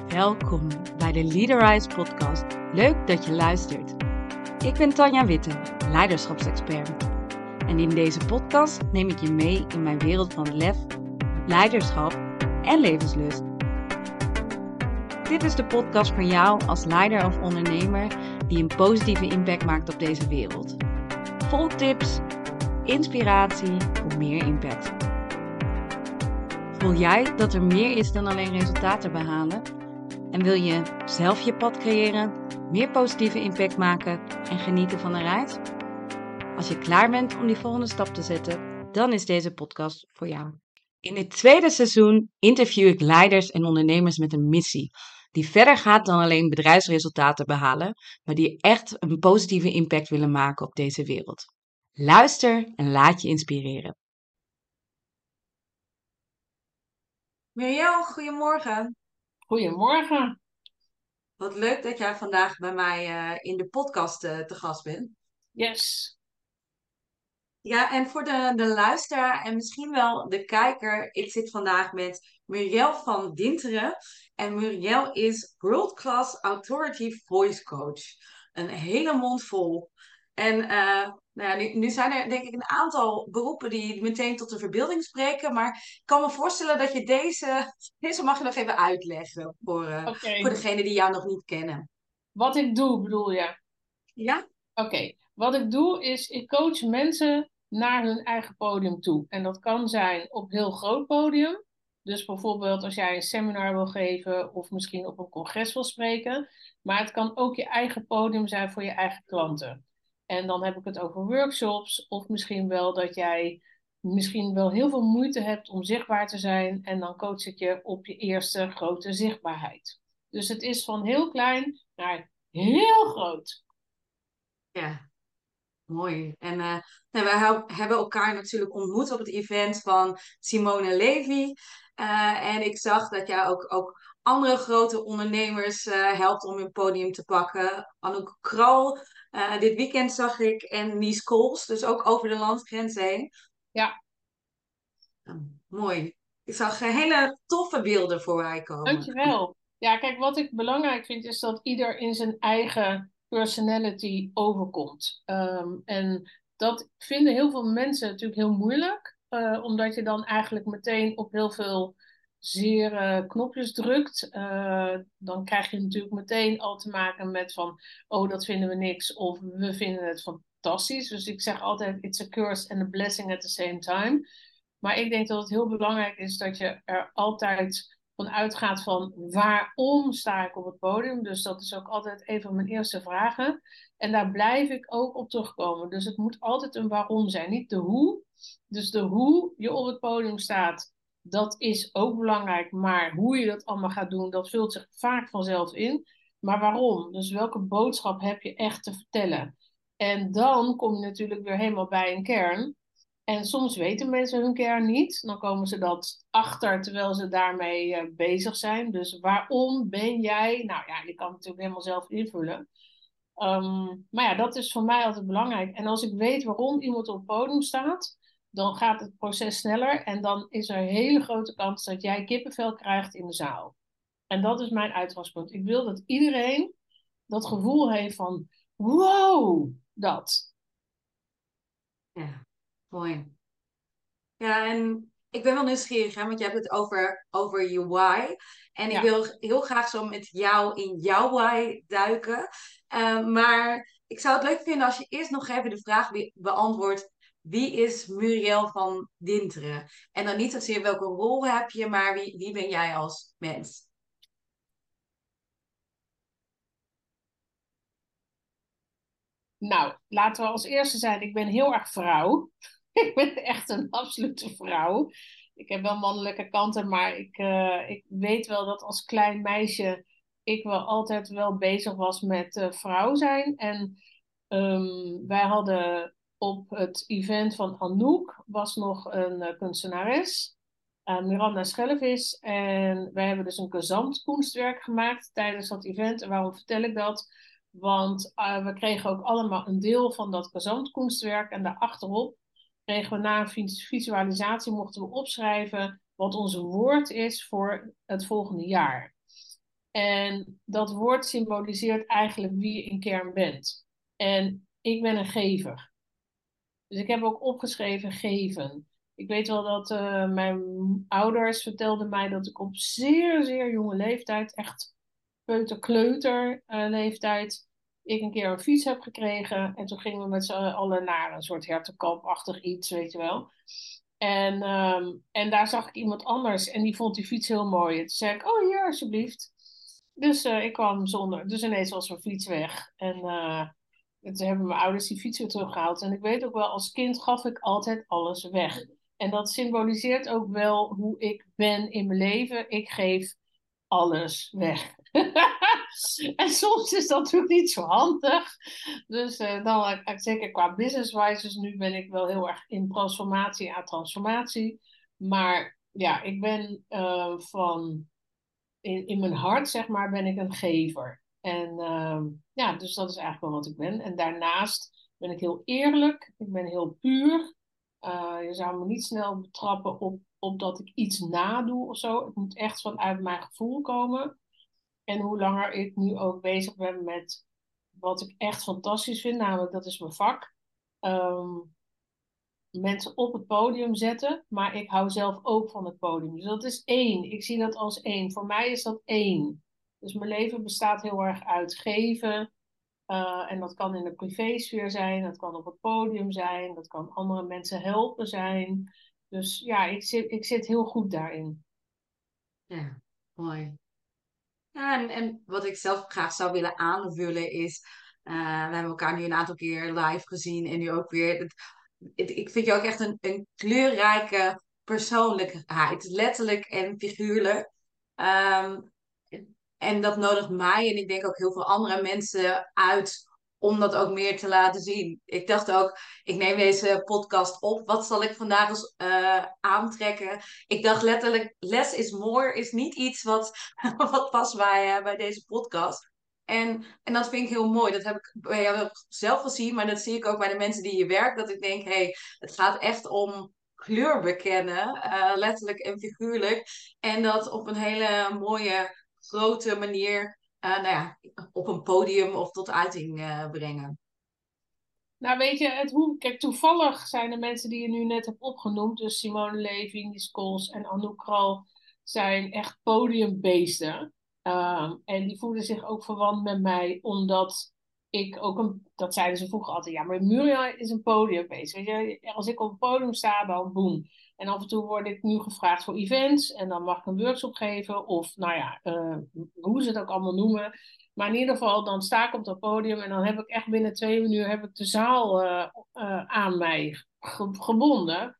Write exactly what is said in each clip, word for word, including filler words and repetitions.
Welkom bij de Leaderize podcast. Leuk dat je luistert. Ik ben Tanja Witte, leiderschapsexpert. En in deze podcast neem ik je mee in mijn wereld van lef, leiderschap en levenslust. Dit is de podcast voor jou als leider of ondernemer die een positieve impact maakt op deze wereld. Vol tips, inspiratie voor meer impact. Voel jij dat er meer is dan alleen resultaten behalen? En wil je zelf je pad creëren, meer positieve impact maken en genieten van een reis? Als je klaar bent om die volgende stap te zetten, dan is deze podcast voor jou. In dit tweede seizoen interview ik leiders en ondernemers met een missie, die verder gaat dan alleen bedrijfsresultaten behalen, maar die echt een positieve impact willen maken op deze wereld. Luister en laat je inspireren. Mirjam, goedemorgen. Goedemorgen. Wat leuk dat jij vandaag bij mij uh, in de podcast uh, te gast bent. Yes. Ja, en voor de, de luisteraar en misschien wel de kijker, ik zit vandaag met Muriel van Dinteren. En Muriel is World Class Authority Voice Coach. Een hele mond vol. En uh, nou ja, nu, nu zijn er denk ik een aantal beroepen die meteen tot de verbeelding spreken. Maar ik kan me voorstellen dat je deze, deze mag je nog even uitleggen voor, uh, Okay. voor degenen die jou nog niet kennen. Wat ik doe, bedoel je? Ja? Oké. Okay. Wat ik doe is, ik coach mensen naar hun eigen podium toe. En dat kan zijn op heel groot podium. Dus bijvoorbeeld als jij een seminar wil geven of misschien op een congres wil spreken. Maar het kan ook je eigen podium zijn voor je eigen klanten. En dan heb ik het over workshops of misschien wel dat jij misschien wel heel veel moeite hebt om zichtbaar te zijn. En dan coach ik je op je eerste grote zichtbaarheid. Dus het is van heel klein naar heel groot. Ja. Mooi. En uh, nou, wij hebben elkaar natuurlijk ontmoet op het event van Simone Levy. Uh, en ik zag dat jij ook, ook andere grote ondernemers uh, helpt om hun podium te pakken. Anouk Kral, uh, dit weekend zag ik. En Nies Kools, dus ook over de landsgrens heen. Ja. Uh, mooi. Ik zag uh, hele toffe beelden voorbij komen. Dankjewel. Ja, kijk, wat ik belangrijk vind is dat ieder in zijn eigen personality overkomt. Um, en dat vinden heel veel mensen natuurlijk heel moeilijk. Uh, omdat je dan eigenlijk meteen op heel veel zeer uh, knopjes drukt. Uh, dan krijg je natuurlijk meteen al te maken met van... oh, dat vinden we niks of we vinden het fantastisch. Dus ik zeg altijd, it's a curse and a blessing at the same time. Maar ik denk dat het heel belangrijk is dat je er altijd van uitgaat van waarom sta ik op het podium. Dus dat is ook altijd een van mijn eerste vragen. En daar blijf ik ook op terugkomen. Dus het moet altijd een waarom zijn, niet de hoe. Dus de hoe je op het podium staat, dat is ook belangrijk. Maar hoe je dat allemaal gaat doen, dat vult zich vaak vanzelf in. Maar waarom? Dus welke boodschap heb je echt te vertellen? En dan kom je natuurlijk weer helemaal bij een kern. En soms weten mensen hun kern niet. Dan komen ze dat achter terwijl ze daarmee uh, bezig zijn. Dus waarom ben jij... Nou ja, je kan het natuurlijk helemaal zelf invullen. Um, maar ja, dat is voor mij altijd belangrijk. En als ik weet waarom iemand op het podium staat, dan gaat het proces sneller. En dan is er een hele grote kans dat jij kippenvel krijgt in de zaal. En dat is mijn uitgangspunt. Ik wil dat iedereen dat gevoel heeft van... Wow, dat. Ja. Mooi. Ja, en ik ben wel nieuwsgierig, hè, want je hebt het over, over je why. En ik Ja. wil heel graag zo met jou in jouw why duiken. Uh, maar ik zou het leuk vinden als je eerst nog even de vraag be- beantwoordt. Wie is Muriel van Dinteren? En dan niet zozeer welke rol heb je, maar wie, wie ben jij als mens? Nou, laten we als eerste zijn, ik ben heel erg vrouw. Ik ben echt een absolute vrouw. Ik heb wel mannelijke kanten, maar ik, uh, ik weet wel dat als klein meisje ik wel altijd wel bezig was met uh, vrouw zijn. En um, wij hadden op het event van Anouk was nog een uh, kunstenares, uh, Miranda Schellevis. En wij hebben dus een gezamtkunstwerk gemaakt tijdens dat event. En waarom vertel ik dat? Want uh, we kregen ook allemaal een deel van dat gezamtkunstwerk en daarachterop kregen we na een visualisatie mochten we opschrijven wat ons woord is voor het volgende jaar. En dat woord symboliseert eigenlijk wie je in kern bent. En ik ben een gever. Dus ik heb ook opgeschreven geven. Ik weet wel dat uh, mijn ouders vertelden mij dat ik op zeer, zeer jonge leeftijd, echt peuter-kleuter uh, leeftijd, ik een keer een fiets heb gekregen. En toen gingen we met z'n allen naar een soort hertenkampachtig iets, weet je wel. En, um, en daar zag ik iemand anders en die vond die fiets heel mooi. En toen zei ik, oh hier, alsjeblieft. Dus uh, ik kwam zonder, dus ineens was mijn fiets weg. En uh, toen hebben mijn ouders die fiets weer teruggehaald. En ik weet ook wel, als kind gaf ik altijd alles weg. En dat symboliseert ook wel hoe ik ben in mijn leven. Ik geef alles weg. En soms is dat natuurlijk niet zo handig. Dus uh, dan, zeker qua business-wise, dus nu ben ik wel heel erg in transformatie aan transformatie. Maar ja, ik ben uh, van, in, in mijn hart, zeg maar, ben ik een gever. En uh, ja, dus dat is eigenlijk wel wat ik ben. En daarnaast ben ik heel eerlijk. Ik ben heel puur. Uh, je zou me niet snel betrappen op, op dat ik iets nadoe of zo. Het moet echt vanuit mijn gevoel komen. En hoe langer ik nu ook bezig ben met wat ik echt fantastisch vind, namelijk dat is mijn vak. Um, mensen op het podium zetten, maar ik hou zelf ook van het podium. Dus dat is één. Ik zie dat als één. Voor mij is dat één. Dus mijn leven bestaat heel erg uit geven. Uh, en dat kan in de privésfeer zijn, dat kan op het podium zijn, dat kan andere mensen helpen zijn. Dus ja, ik zit, ik zit heel goed daarin. Ja, mooi. Ja, en, en wat ik zelf graag zou willen aanvullen is, uh, we hebben elkaar nu een aantal keer live gezien en nu ook weer. Het, het- ik vind je ook echt een, een kleurrijke persoonlijkheid, letterlijk en figuurlijk. Ehm, en dat nodigt mij en ik denk ook heel veel andere mensen uit om dat ook meer te laten zien. Ik dacht ook, ik neem deze podcast op. Wat zal ik vandaag eens eh, aantrekken? Ik dacht letterlijk, less is more is niet iets wat, wat past bij, eh, bij deze podcast. En, en dat vind ik heel mooi. Dat heb ik bij jou ook zelf gezien, maar dat zie ik ook bij de mensen die je werkt. Dat ik denk, hé, hey, het gaat echt om kleur bekennen, eh, letterlijk en figuurlijk. En dat op een hele mooie grote manier uh, nou ja, op een podium of tot uiting uh, brengen. Nou, weet je, het hoe, kijk, toevallig zijn de mensen die je nu net hebt opgenoemd, dus Simone Levy, Nies Scholz en Anouk Kral, zijn echt podiumbeesten. Um, en die voelen zich ook verwant met mij, omdat ik ook een, dat zeiden ze vroeger altijd, ja, maar Muriel is een podiumbeest. Weet je, als ik op het podium sta, dan boem. En af en toe word ik nu gevraagd voor events en dan mag ik een workshop geven, of nou ja, uh, hoe ze het ook allemaal noemen. Maar in ieder geval, dan sta ik op dat podium en dan heb ik echt binnen twee minuten heb ik de zaal uh, uh, aan mij ge- gebonden.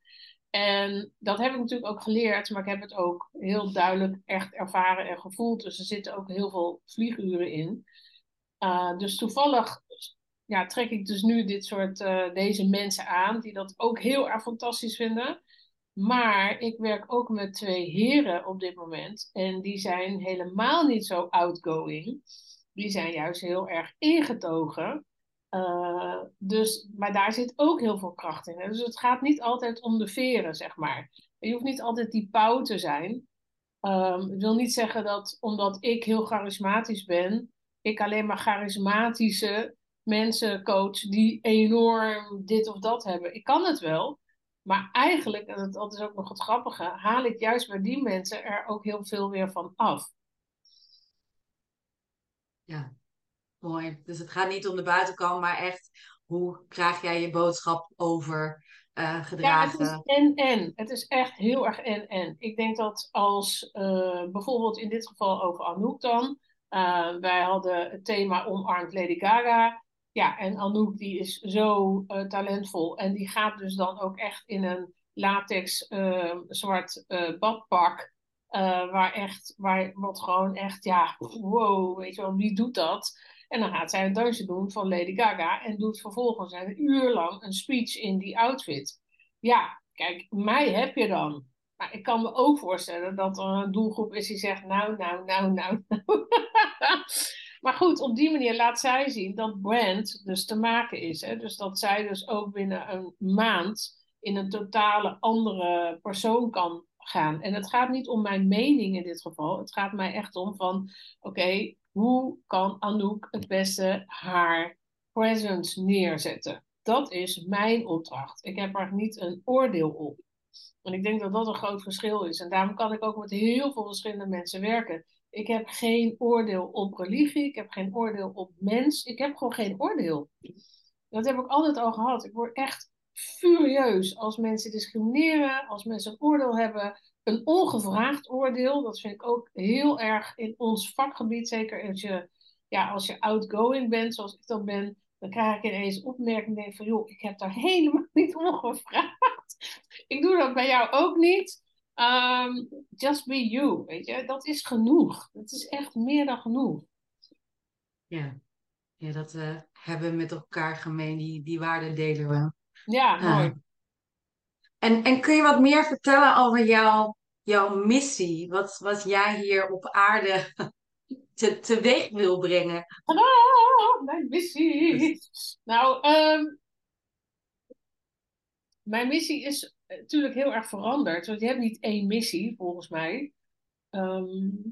En dat heb ik natuurlijk ook geleerd, maar ik heb het ook heel duidelijk echt ervaren en gevoeld. Dus er zitten ook heel veel vlieguren in. Uh, dus toevallig ja, trek ik dus nu dit soort, uh, deze mensen aan, die dat ook heel erg fantastisch vinden. Maar ik werk ook met twee heren op dit moment. En die zijn helemaal niet zo outgoing. Die zijn juist heel erg ingetogen. Uh, dus, maar daar zit ook heel veel kracht in. Hè? Dus het gaat niet altijd om de veren, zeg maar. Je hoeft niet altijd die pauw te zijn. Um, ik wil niet zeggen dat omdat ik heel charismatisch ben, ik alleen maar charismatische mensen coach die enorm dit of dat hebben. Ik kan het wel. Maar eigenlijk, en dat is ook nog het grappige, haal ik juist bij die mensen er ook heel veel weer van af. Ja, mooi. Dus het gaat niet om de buitenkant, maar echt hoe krijg jij je boodschap over uh, Ja, het gedragen? is en-en. Het is echt heel erg en-en. Ik denk dat als uh, bijvoorbeeld in dit geval over Anouk dan. Uh, wij hadden het thema omarmt Lady Gaga. Ja, en Anouk die is zo uh, talentvol. En die gaat dus dan ook echt in een latex uh, zwart uh, badpak. Uh, waar echt, waar, wat gewoon echt, ja, wow, weet je wel, wie doet dat? En dan gaat zij een dansje doen van Lady Gaga. En doet vervolgens een uur lang een speech in die outfit. Ja, kijk, mij heb je dan. Maar ik kan me ook voorstellen dat er een doelgroep is die zegt, nou, nou, nou, nou, nou. Maar goed, op die manier laat zij zien dat brand dus te maken is. Hè? Dus dat zij dus ook binnen een maand in een totale andere persoon kan gaan. En het gaat niet om mijn mening in dit geval. Het gaat mij echt om van, oké, okay, hoe kan Anouk het beste haar presence neerzetten? Dat is mijn opdracht. Ik heb er niet een oordeel op. En ik denk dat dat een groot verschil is. En daarom kan ik ook met heel veel verschillende mensen werken. Ik heb geen oordeel op religie. Ik heb geen oordeel op mens. Ik heb gewoon geen oordeel. Dat heb ik altijd al gehad. Ik word echt furieus als mensen discrimineren. Als mensen een oordeel hebben. Een ongevraagd oordeel. Dat vind ik ook heel erg in ons vakgebied. Zeker als je, ja, als je outgoing bent, zoals ik dat ben. Dan krijg ik ineens opmerkingen. Denk van, joh, ik heb daar helemaal niet om gevraagd. Ik doe dat bij jou ook niet. Um, just be you, weet je. Dat is genoeg. Dat is echt meer dan genoeg. Ja, ja dat uh, hebben we met elkaar gemeen. Die, die waarden delen we. Ja, Uh, mooi. en, en kun je wat meer vertellen over jouw, jouw missie? Wat, wat jij hier op aarde te, teweeg wil brengen? Ah, mijn missie. Nou, um, mijn missie is natuurlijk heel erg veranderd. Want je hebt niet één missie, volgens mij. Um,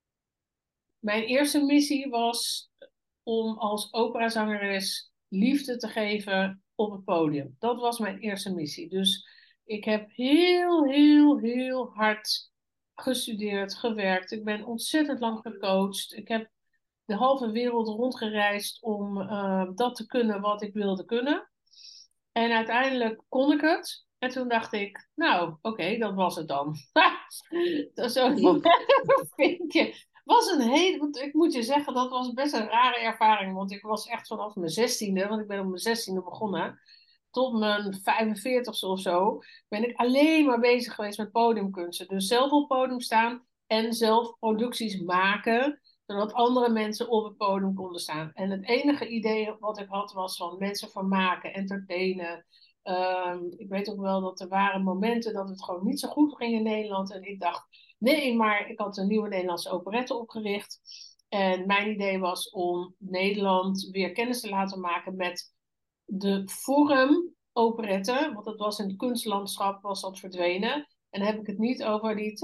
mijn eerste missie was om als operazangeres liefde te geven op het podium. Dat was mijn eerste missie. Dus ik heb heel, heel, heel hard gestudeerd, gewerkt. Ik ben ontzettend lang gecoacht. Ik heb de halve wereld rondgereisd om uh, dat te kunnen wat ik wilde kunnen. En uiteindelijk kon ik het. En toen dacht ik, nou, oké, okay, dat was het dan. Dat is zo'n vinkje. Was een hele, want ik moet je zeggen, dat was best een rare ervaring. Want ik was echt vanaf mijn zestiende, want ik ben op mijn zestiende begonnen, tot mijn vijfenveertigste of zo, ben ik alleen maar bezig geweest met podiumkunsten. Dus zelf op het podium staan en zelf producties maken, zodat andere mensen op het podium konden staan. En het enige idee wat ik had was van mensen vermaken, entertainen. Um, ik weet ook wel dat er waren momenten dat het gewoon niet zo goed ging in Nederland. En ik dacht, nee, maar ik had een nieuwe Nederlandse operette opgericht. En mijn idee was om Nederland weer kennis te laten maken met de vorm operette. Want dat was in het kunstlandschap, was dat verdwenen. En dan heb ik het niet over die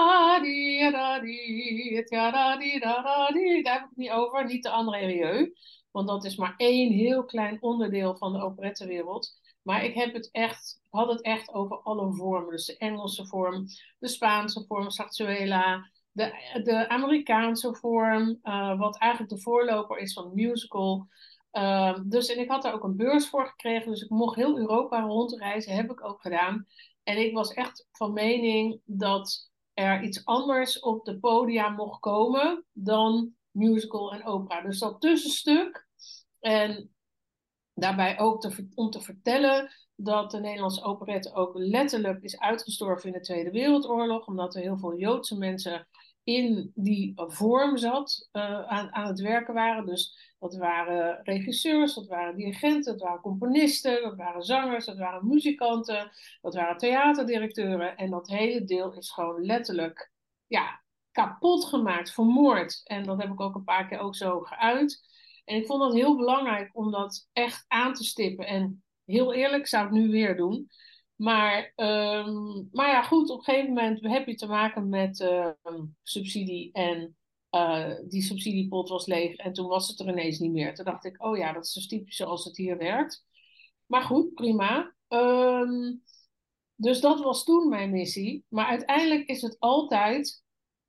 ta-di-da-di, ta-da-di-da-da-di. Daar heb ik het niet over, niet de André Rieu. Want dat is maar één heel klein onderdeel van de operettewereld. Maar ik heb het echt, had het echt over alle vormen. Dus de Engelse vorm, de Spaanse vorm, Zarzuela, de, de Amerikaanse vorm, uh, wat eigenlijk de voorloper is van de musical. Uh, dus en ik had daar ook een beurs voor gekregen, dus ik mocht heel Europa rondreizen, heb ik ook gedaan. En ik was echt van mening dat er iets anders op de podia mocht komen dan musical en opera. Dus dat tussenstuk. En daarbij ook te, om te vertellen dat de Nederlandse operette ook letterlijk is uitgestorven in de Tweede Wereldoorlog. Omdat er heel veel Joodse mensen in die vorm zat, uh, aan, aan het werken waren. Dus dat waren regisseurs, dat waren dirigenten, dat waren componisten, dat waren zangers, dat waren muzikanten, dat waren theaterdirecteuren. En dat hele deel is gewoon letterlijk ja, kapot gemaakt, vermoord. En dat heb ik ook een paar keer ook zo geuit. En ik vond dat heel belangrijk om dat echt aan te stippen. En heel eerlijk, zou ik nu weer doen. Maar, um, maar ja, goed, op een gegeven moment heb je te maken met uh, subsidie. En uh, die subsidiepot was leeg. En toen was het er ineens niet meer. Toen dacht ik, oh ja, dat is dus typisch zoals het hier werkt. Maar goed, prima. Um, dus dat was toen mijn missie. Maar uiteindelijk is het altijd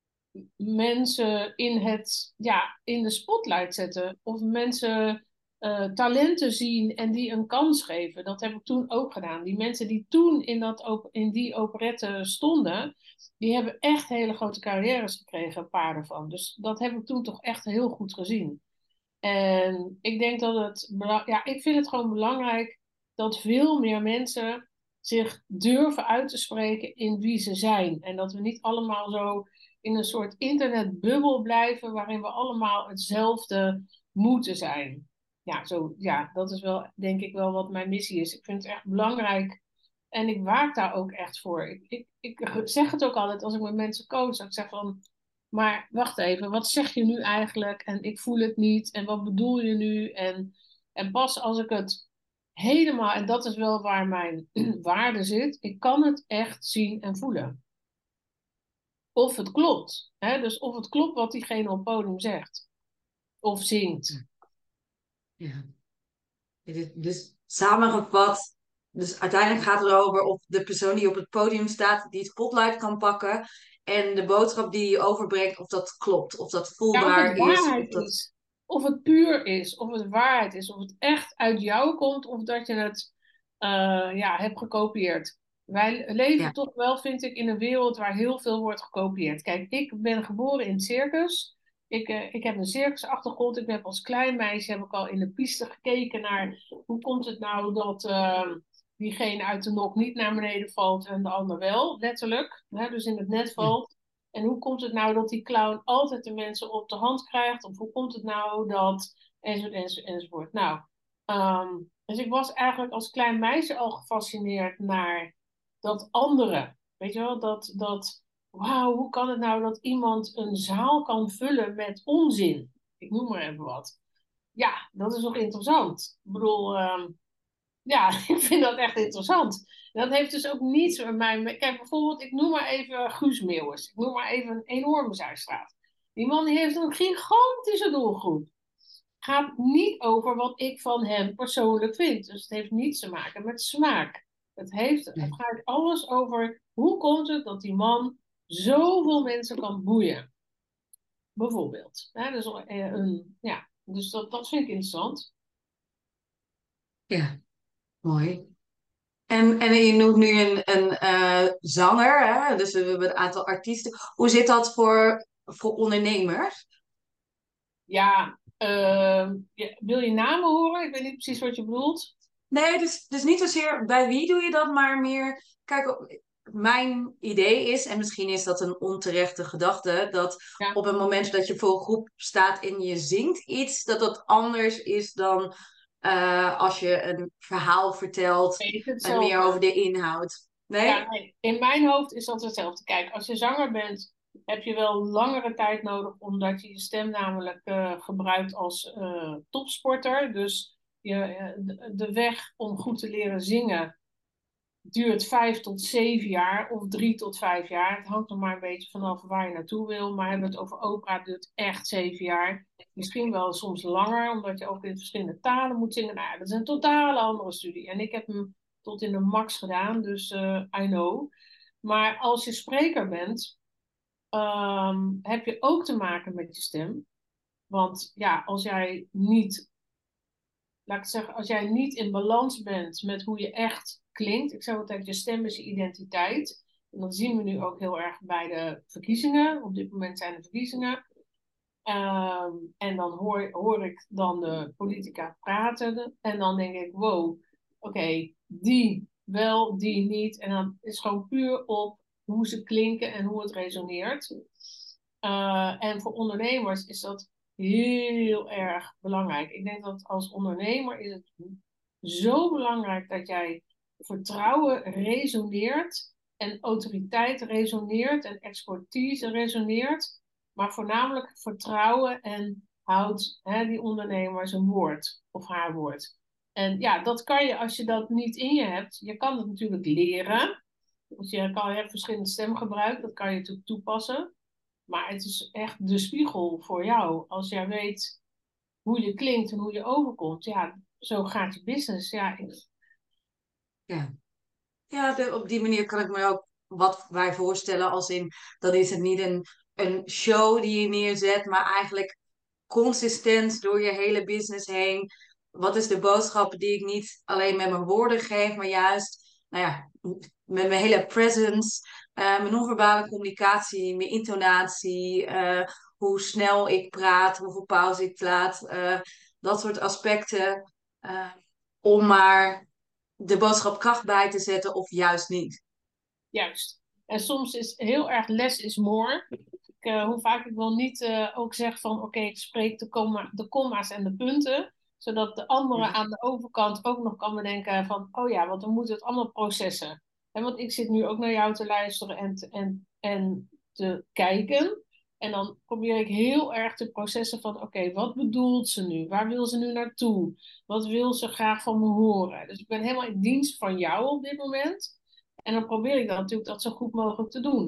mensen in, het, ja, in de spotlight zetten. Of mensen uh, talenten zien en die een kans geven. Dat heb ik toen ook gedaan. Die mensen die toen in, dat, in die operette stonden, die hebben echt hele grote carrières gekregen, een paar ervan. Dus dat heb ik toen toch echt heel goed gezien. En ik denk dat het, ja, ik vind het gewoon belangrijk dat veel meer mensen zich durven uit te spreken in wie ze zijn. En dat we niet allemaal zo in een soort internetbubbel blijven waarin we allemaal hetzelfde moeten zijn. Ja, zo, ja, dat is wel, denk ik wel wat mijn missie is. Ik vind het echt belangrijk en ik waak daar ook echt voor. Ik, ik, ik zeg het ook altijd als ik met mensen coach. Ik zeg van, maar wacht even, wat zeg je nu eigenlijk? En ik voel het niet. En wat bedoel je nu? En, en pas als ik het helemaal, en dat is wel waar mijn waarde zit, ik kan het echt zien en voelen. of het klopt. Hè? Dus of het klopt wat diegene op het podium zegt. Of zingt. Ja. Dus, dus samengevat, dus uiteindelijk gaat het erover of de persoon die op het podium staat, die het spotlight kan pakken. En de boodschap die je overbrengt, of dat klopt. Of dat Ja, of voelbaar het is. Of waarheid dat... is. Of het puur is. Of het waarheid is. Of het echt uit jou komt. Of dat je het uh, ja, hebt gekopieerd. Wij leven Ja. toch wel, vind ik, in een wereld waar heel veel wordt gekopieerd. Kijk, ik ben geboren in het circus. Ik, uh, ik heb een circusachtergrond. Ik heb als klein meisje heb ik al in de piste gekeken naar hoe komt het nou dat uh, diegene uit de nok niet naar beneden valt en de ander wel, letterlijk. Hè, dus in het net Ja. valt. En hoe komt het nou dat die clown altijd de mensen op de hand krijgt? Of hoe komt het nou dat... Enzovoort, enzovoort, enzovoort. Nou, um, dus ik was eigenlijk als klein meisje al gefascineerd naar dat andere. Weet je wel, dat... dat wauw, hoe kan het nou dat iemand een zaal kan vullen met onzin? Ik noem maar even wat. Ja, dat is nog interessant. Ik bedoel, um, ja, ik vind dat echt interessant. En dat heeft dus ook niets met mij... Kijk, bijvoorbeeld, ik noem maar even Guus Meeuwis. Ik noem maar even een enorme Zuidstraat. Die man die heeft een gigantische doelgroep. Gaat niet over wat ik van hem persoonlijk vind. Dus het heeft niets te maken met smaak. Het, heeft, het Nee. gaat alles over hoe komt het dat die man zoveel mensen kan boeien. Bijvoorbeeld. Ja, dus, uh, een, ja, dus dat, dat vind ik interessant. Ja, mooi. En, en je noemt nu een, een uh, zanger, hè? Dus we hebben een aantal artiesten. Hoe zit dat voor, voor ondernemers? Ja, uh, ja, wil je namen horen? Ik weet niet precies wat je bedoelt. Nee, dus, dus niet zozeer bij wie doe je dat, maar meer... Kijk, mijn idee is, en misschien is dat een onterechte gedachte, dat Ja, op het moment dat je voor een groep staat en je zingt iets, dat dat anders is dan uh, als je een verhaal vertelt nee, het is en meer hetzelfde. over de inhoud. Ja, Nee? nee, in mijn hoofd is dat hetzelfde. Kijk, als je zanger bent, heb je wel langere tijd nodig, omdat je je stem namelijk uh, gebruikt als uh, topsporter. Dus je, uh, de, de weg om goed te leren zingen duurt vijf tot zeven jaar of drie tot vijf jaar. Het hangt er maar een beetje vanaf waar je naartoe wil. Maar hebben we het over opera, duurt echt zeven jaar. Misschien wel soms langer, omdat je ook in verschillende talen moet zingen. Nou ja, dat is een totale andere studie. En ik heb hem tot in de max gedaan, dus uh, I know. Maar als je spreker bent, um, heb je ook te maken met je stem. Want ja, als jij niet, laat ik zeggen, als jij niet in balans bent met hoe je echt klinkt. Ik zeg altijd, je stem is je identiteit. En dat zien we nu ook heel erg bij de verkiezingen. Op dit moment zijn er verkiezingen. Um, en dan hoor, hoor ik dan de politica praten. En dan denk ik, wow, oké, okay, die wel, die niet. En dan is het gewoon puur op hoe ze klinken en hoe het resoneert. Uh, en voor ondernemers is dat heel erg belangrijk. Ik denk dat als ondernemer is het zo belangrijk dat jij vertrouwen resoneert en autoriteit resoneert en expertise resoneert, maar voornamelijk vertrouwen en houdt hè, die ondernemer zijn woord of haar woord. En ja, dat kan je als je dat niet in je hebt. Je kan het natuurlijk leren. Dus je, kan, je hebt verschillend stemgebruik, dat kan je natuurlijk toepassen. Maar het is echt de spiegel voor jou. Als jij weet hoe je klinkt en hoe je overkomt, ja, zo gaat je business. Ja, ik... Ja, ja de, op die manier kan ik me ook wat bij voorstellen. Als in, dan is het niet een, een show die je neerzet, maar eigenlijk consistent door je hele business heen. Wat is de boodschap die ik niet alleen met mijn woorden geef, maar juist, nou ja, met mijn hele presence, uh, mijn non-verbale communicatie, mijn intonatie, uh, hoe snel ik praat, hoeveel pauze ik laat, uh, dat soort aspecten, uh, om maar de boodschap kracht bij te zetten of juist niet. Juist. En soms is heel erg less is more. Ik, uh, hoe vaak ik wel niet uh, ook zeg van oké, okay, ik spreek de, komma, de komma's en de punten. Zodat de andere Ja. aan de overkant ook nog kan bedenken van oh ja, want dan moeten we het allemaal processen. En want ik zit nu ook naar jou te luisteren en te, en, en te kijken. En dan probeer ik heel erg te processen van oké, okay, wat bedoelt ze nu? Waar wil ze nu naartoe? Wat wil ze graag van me horen? Dus ik ben helemaal in dienst van jou op dit moment. En dan probeer ik dan natuurlijk dat zo goed mogelijk te doen.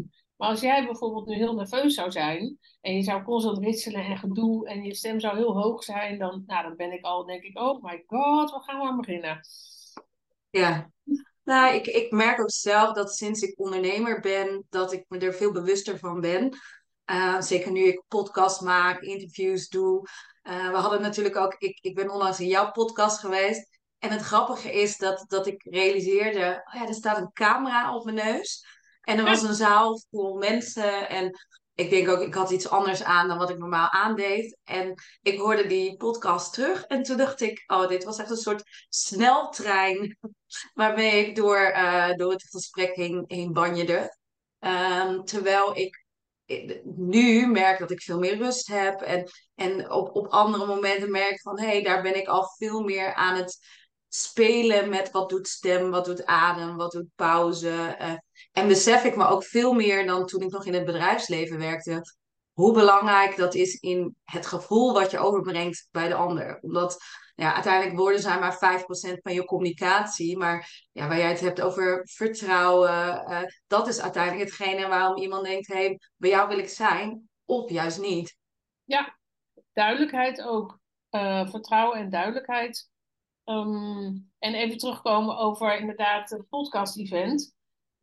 Maar als jij bijvoorbeeld nu heel nerveus zou zijn en je zou constant ritselen en gedoe en je stem zou heel hoog zijn, dan, nou, dan ben ik al, denk ik, oh my god, waar gaan we aan beginnen? Ja. Nou, ik, ik merk ook zelf dat sinds ik ondernemer ben, dat ik me er veel bewuster van ben. Uh, zeker nu ik podcast maak, interviews doe. Uh, we hadden natuurlijk ook, ik, ik ben onlangs in jouw podcast geweest. En het grappige is dat, dat ik realiseerde, oh ja, er staat een camera op mijn neus. En er was een zaal vol mensen. En ik denk ook, ik had iets anders aan dan wat ik normaal aandeed. En ik hoorde die podcast terug. En toen dacht ik, oh, dit was echt een soort sneltrein waarmee ik door, eh, door het gesprek heen, heen banjerde. Ehm, terwijl ik eh, nu merk dat ik veel meer rust heb. En, en op, op andere momenten merk van, hé, hey, daar ben ik al veel meer aan het spelen met wat doet stem, wat doet adem, wat doet pauze. Eh, en besef ik me ook veel meer dan toen ik nog in het bedrijfsleven werkte. Hoe belangrijk dat is in het gevoel wat je overbrengt bij de ander. Omdat ja, uiteindelijk woorden zijn maar vijf procent van je communicatie. Maar ja, waar jij het hebt over vertrouwen, eh, dat is uiteindelijk hetgene waarom iemand denkt, hé, hey, bij jou wil ik zijn, of juist niet. Ja, duidelijkheid ook. Uh, vertrouwen en duidelijkheid. Um, en even terugkomen over inderdaad het podcast-event.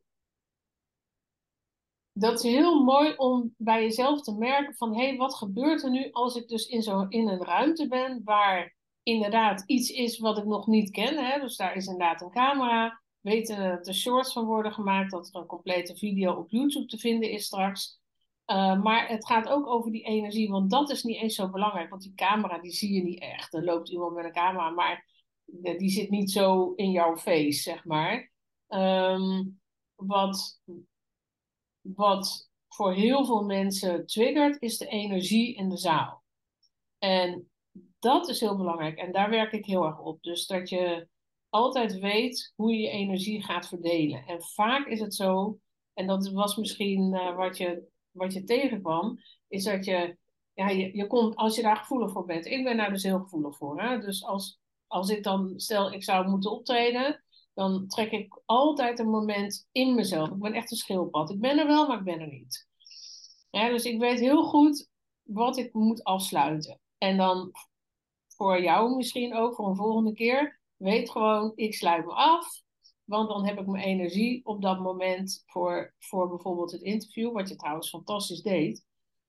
Dat is heel mooi om bij jezelf te merken van, hé, hey, wat gebeurt er nu als ik dus in, zo, in een ruimte ben waar inderdaad iets is wat ik nog niet ken. Hè? Dus daar is inderdaad een camera. Weten dat er shorts van worden gemaakt, dat er een complete video op YouTube te vinden is straks. Uh, maar het gaat ook over die energie, want dat is niet eens zo belangrijk. Want die camera, die zie je niet echt. Er loopt iemand met een camera, maar die zit niet zo in jouw face, zeg maar. Um, wat, wat voor heel veel mensen triggert, is de energie in de zaal. En dat is heel belangrijk. En daar werk ik heel erg op. Dus dat je altijd weet hoe je je energie gaat verdelen. En vaak is het zo, en dat was misschien uh, wat je... wat je tegenkwam, is dat je, ja, je, je komt, als je daar gevoelig voor bent. Ik ben daar dus heel gevoelig voor. Hè? Dus als, als ik dan, stel ik zou moeten optreden, dan trek ik altijd een moment in mezelf. Ik ben echt een schildpad. Ik ben er wel, maar ik ben er niet. Ja, dus ik weet heel goed wat ik moet afsluiten. En dan voor jou misschien ook, voor een volgende keer, weet gewoon, ik sluit me af. Want dan heb ik mijn energie op dat moment voor, voor bijvoorbeeld het interview, wat je trouwens fantastisch deed.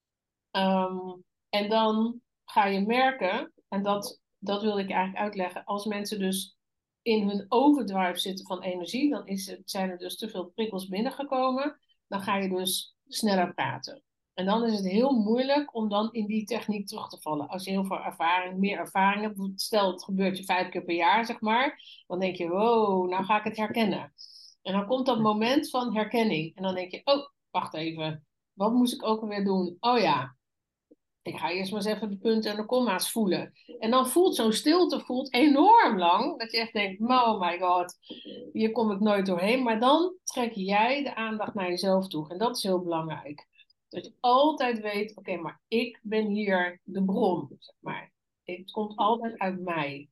Um, en dan ga je merken, en dat, dat wilde ik eigenlijk uitleggen, als mensen dus in hun overdrive zitten van energie, dan is het, zijn er dus te veel prikkels binnengekomen, dan ga je dus sneller praten. En dan is het heel moeilijk om dan in die techniek terug te vallen. Als je heel veel ervaring, meer ervaring hebt, stel het gebeurt je vijf keer per jaar, zeg maar, dan denk je, wow, nou ga ik het herkennen. En dan komt dat moment van herkenning. En dan denk je, oh, wacht even, wat moest ik ook alweer doen? Oh ja, ik ga eerst maar eens even de punten en de komma's voelen. En dan voelt zo'n stilte voelt enorm lang. Dat je echt denkt, oh my god, hier kom ik nooit doorheen. Maar dan trek jij de aandacht naar jezelf toe. En dat is heel belangrijk. Dat je altijd weet, oké, okay, maar ik ben hier de bron, zeg maar. Het komt altijd uit mij.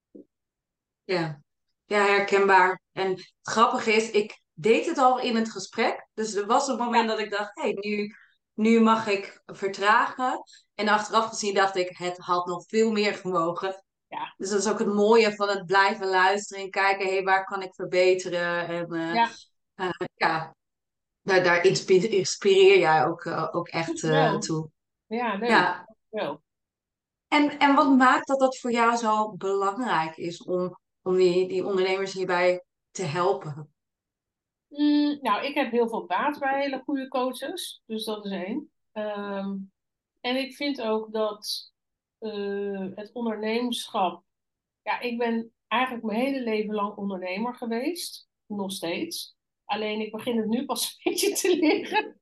Ja, ja, herkenbaar. En het grappige is, ik deed het al in het gesprek. Dus er was een moment Ja. dat ik dacht, hé, hey, nu, nu mag ik vertragen. En achteraf gezien dacht ik, het had nog veel meer gemogen. Ja. Dus dat is ook het mooie van het blijven luisteren en kijken, hé, hey, waar kan ik verbeteren? En uh, Ja. uh, ja, daar, daar inspi- inspireer jij ook, uh, ook echt uh, Wel. toe. Ja, leuk. Ja. Wel. En, en wat maakt dat dat voor jou zo belangrijk is om, om die, die ondernemers hierbij te helpen? Mm, nou, ik heb heel veel baat bij hele goede coaches. Dus dat is één. Um, en ik vind ook dat uh, het ondernemerschap. Ja, ik ben eigenlijk mijn hele leven lang ondernemer geweest. Nog steeds. Alleen ik begin het nu pas een beetje te leren.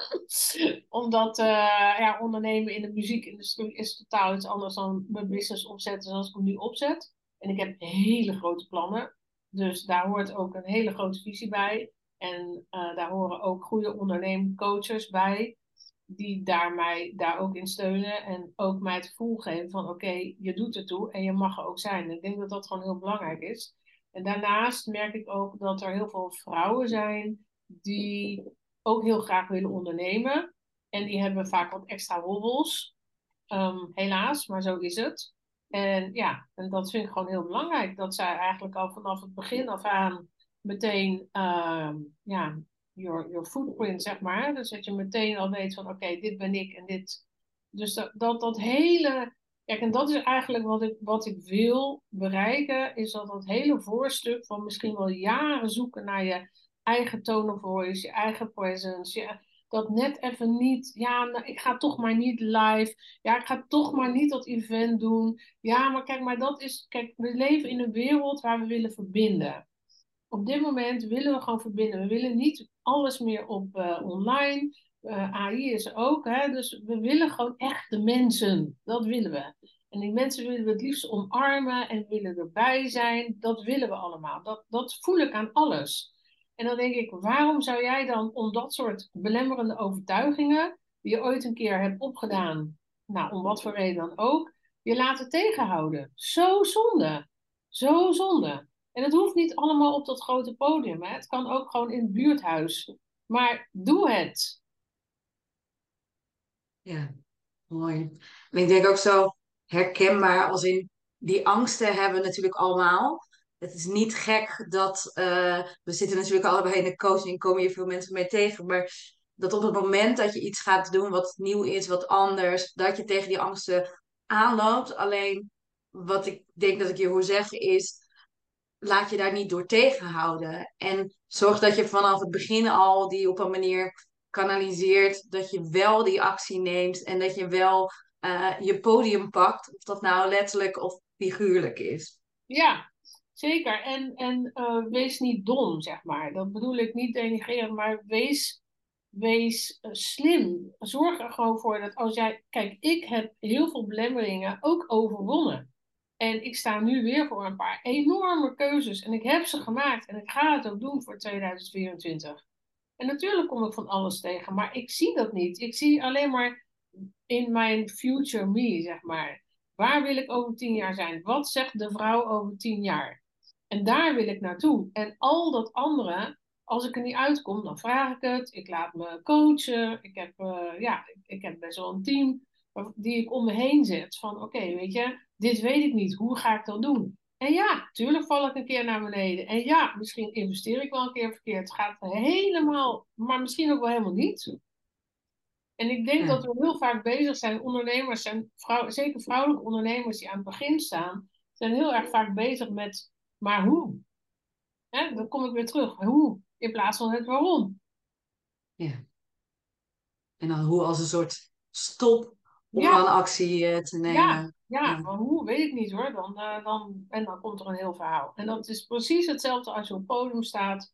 Omdat uh, ja, ondernemen in de muziekindustrie is totaal iets anders dan mijn business opzetten zoals ik hem nu opzet. En ik heb hele grote plannen. Dus daar hoort ook een hele grote visie bij. En uh, daar horen ook goede ondernemercoaches bij. Die daar mij daar ook in steunen. En ook mij het gevoel geven van oké, okay, je doet het toe en je mag er ook zijn. Ik denk dat dat gewoon heel belangrijk is. En daarnaast merk ik ook dat er heel veel vrouwen zijn die ook heel graag willen ondernemen. En die hebben vaak wat extra hobbels. Um, helaas, maar zo is het. En ja, en dat vind ik gewoon heel belangrijk. Dat zij eigenlijk al vanaf het begin af aan meteen, uh, ja, your, your footprint, zeg maar. Dus dat je meteen al weet van, oké, okay, dit ben ik en dit. Dus dat, dat, dat hele... Kijk, en dat is eigenlijk wat ik, wat ik wil bereiken, is dat dat hele voorstuk van misschien wel jaren zoeken naar je eigen tone of voice, je eigen presence, je, dat net even niet, ja, nou, ik ga toch maar niet live, ja, ik ga toch maar niet dat event doen. Ja, maar kijk, maar dat is, kijk, we leven in een wereld waar we willen verbinden. Op dit moment willen we gewoon verbinden. We willen niet alles meer op uh, online. Uh, A I is er ook, hè? Dus we willen gewoon echt de mensen. Dat willen we. En die mensen willen we het liefst omarmen en willen erbij zijn. Dat willen we allemaal. Dat, dat voel ik aan alles. En dan denk ik, waarom zou jij dan om dat soort belemmerende overtuigingen, die je ooit een keer hebt opgedaan, nou, om wat voor reden dan ook, je laten tegenhouden? Zo zonde. Zo zonde. En het hoeft niet allemaal op dat grote podium. Hè? Het kan ook gewoon in het buurthuis. Maar doe het. Ja, mooi. En ik denk ook zo herkenbaar als in die angsten hebben we natuurlijk allemaal. Het is niet gek dat uh, we zitten natuurlijk allebei in de coaching, komen hier veel mensen mee tegen, maar dat op het moment dat je iets gaat doen wat nieuw is, wat anders, dat je tegen die angsten aanloopt. Alleen wat ik denk dat ik je hoor zeggen is, laat je daar niet door tegenhouden. En zorg dat je vanaf het begin al die op een manier kanaliseert, dat je wel die actie neemt en dat je wel uh, je podium pakt, of dat nou letterlijk of figuurlijk is. Ja, zeker. En, en uh, wees niet dom, zeg maar. Dat bedoel ik niet denigreren, maar wees, wees uh, slim. Zorg er gewoon voor dat als jij... Kijk, ik heb heel veel belemmeringen ook overwonnen. En ik sta nu weer voor een paar enorme keuzes. En ik heb ze gemaakt. En ik ga het ook doen voor tweeduizend vierentwintig. En natuurlijk kom ik van alles tegen. Maar ik zie dat niet. Ik zie alleen maar in mijn future me, zeg maar. Waar wil ik over tien jaar zijn? Wat zegt de vrouw over tien jaar? En daar wil ik naartoe. En al dat andere, als ik er niet uitkom, dan vraag ik het. Ik laat me coachen. Ik heb, uh, ja, ik, ik heb best wel een team die ik om me heen zet. Van oké, okay, weet je, dit weet ik niet. Hoe ga ik dat doen? En ja, tuurlijk val ik een keer naar beneden. En ja, misschien investeer ik wel een keer verkeerd. Het gaat helemaal, maar misschien ook wel helemaal niet. En ik denk Ja. dat we heel vaak bezig zijn, ondernemers, zijn vrouw, zeker vrouwelijke ondernemers die aan het begin staan, zijn heel erg vaak bezig met, maar hoe? Hè, dan kom ik weer terug. Hoe? In plaats van het waarom. Ja. En dan hoe als een soort stop om Ja, dan actie uh, te ja, nemen. ja, Ja. maar hoe weet ik niet hoor. Dan, uh, dan, en dan komt er een heel verhaal. En dat is precies hetzelfde als je op het podium staat.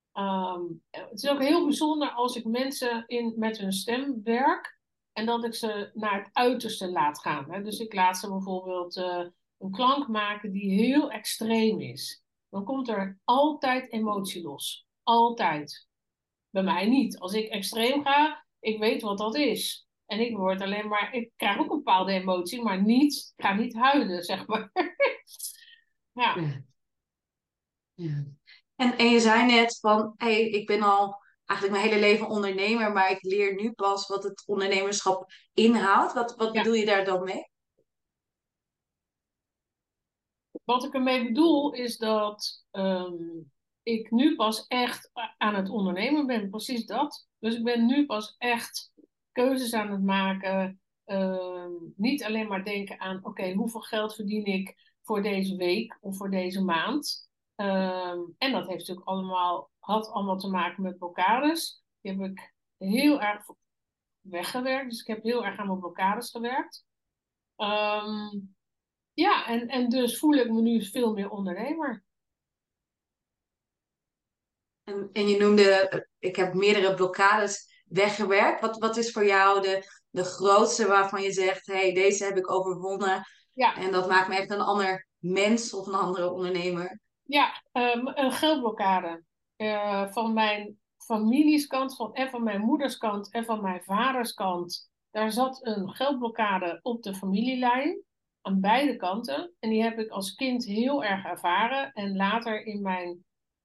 Um, het is ook heel bijzonder als ik mensen in, met hun stem werk en dat ik ze naar het uiterste laat gaan. Hè. Dus ik laat ze bijvoorbeeld uh, een klank maken die heel extreem is. Dan komt er altijd emotie los. Altijd. Bij mij niet. Als ik extreem ga, ik weet wat dat is. En ik word alleen maar, ik krijg ook een bepaalde emotie, maar niet, ik ga niet huilen, zeg maar. Ja. Ja. Ja. En, en je zei net van, hey, ik ben al eigenlijk mijn hele leven ondernemer, maar ik leer nu pas wat het ondernemerschap inhoudt. Wat, wat Ja. bedoel je daar dan mee? Wat ik ermee bedoel is dat um, ik nu pas echt aan het ondernemen ben. Precies dat. Dus ik ben nu pas echt keuzes aan het maken. Um, niet alleen maar denken aan, oké, okay, hoeveel geld verdien ik voor deze week of voor deze maand. Um, en dat heeft natuurlijk allemaal, had allemaal te maken met blokkades. Die heb ik heel erg weggewerkt. Dus ik heb heel erg aan mijn blokkades gewerkt. Um, Ja, en, en dus voel ik me nu veel meer ondernemer. En, en je noemde, eh, ik heb meerdere blokkades weggewerkt. Wat, wat is voor jou de, de grootste waarvan je zegt, hey, deze heb ik overwonnen Ja, en dat maakt me echt een ander mens of een andere ondernemer? ja um, een geldblokkade. Uh, van mijn familieskant, van, en van mijn moederskant en van mijn vaderskant. Daar zat een geldblokkade op de familielijn. Aan beide kanten. En die heb ik als kind heel erg ervaren. En later in mijn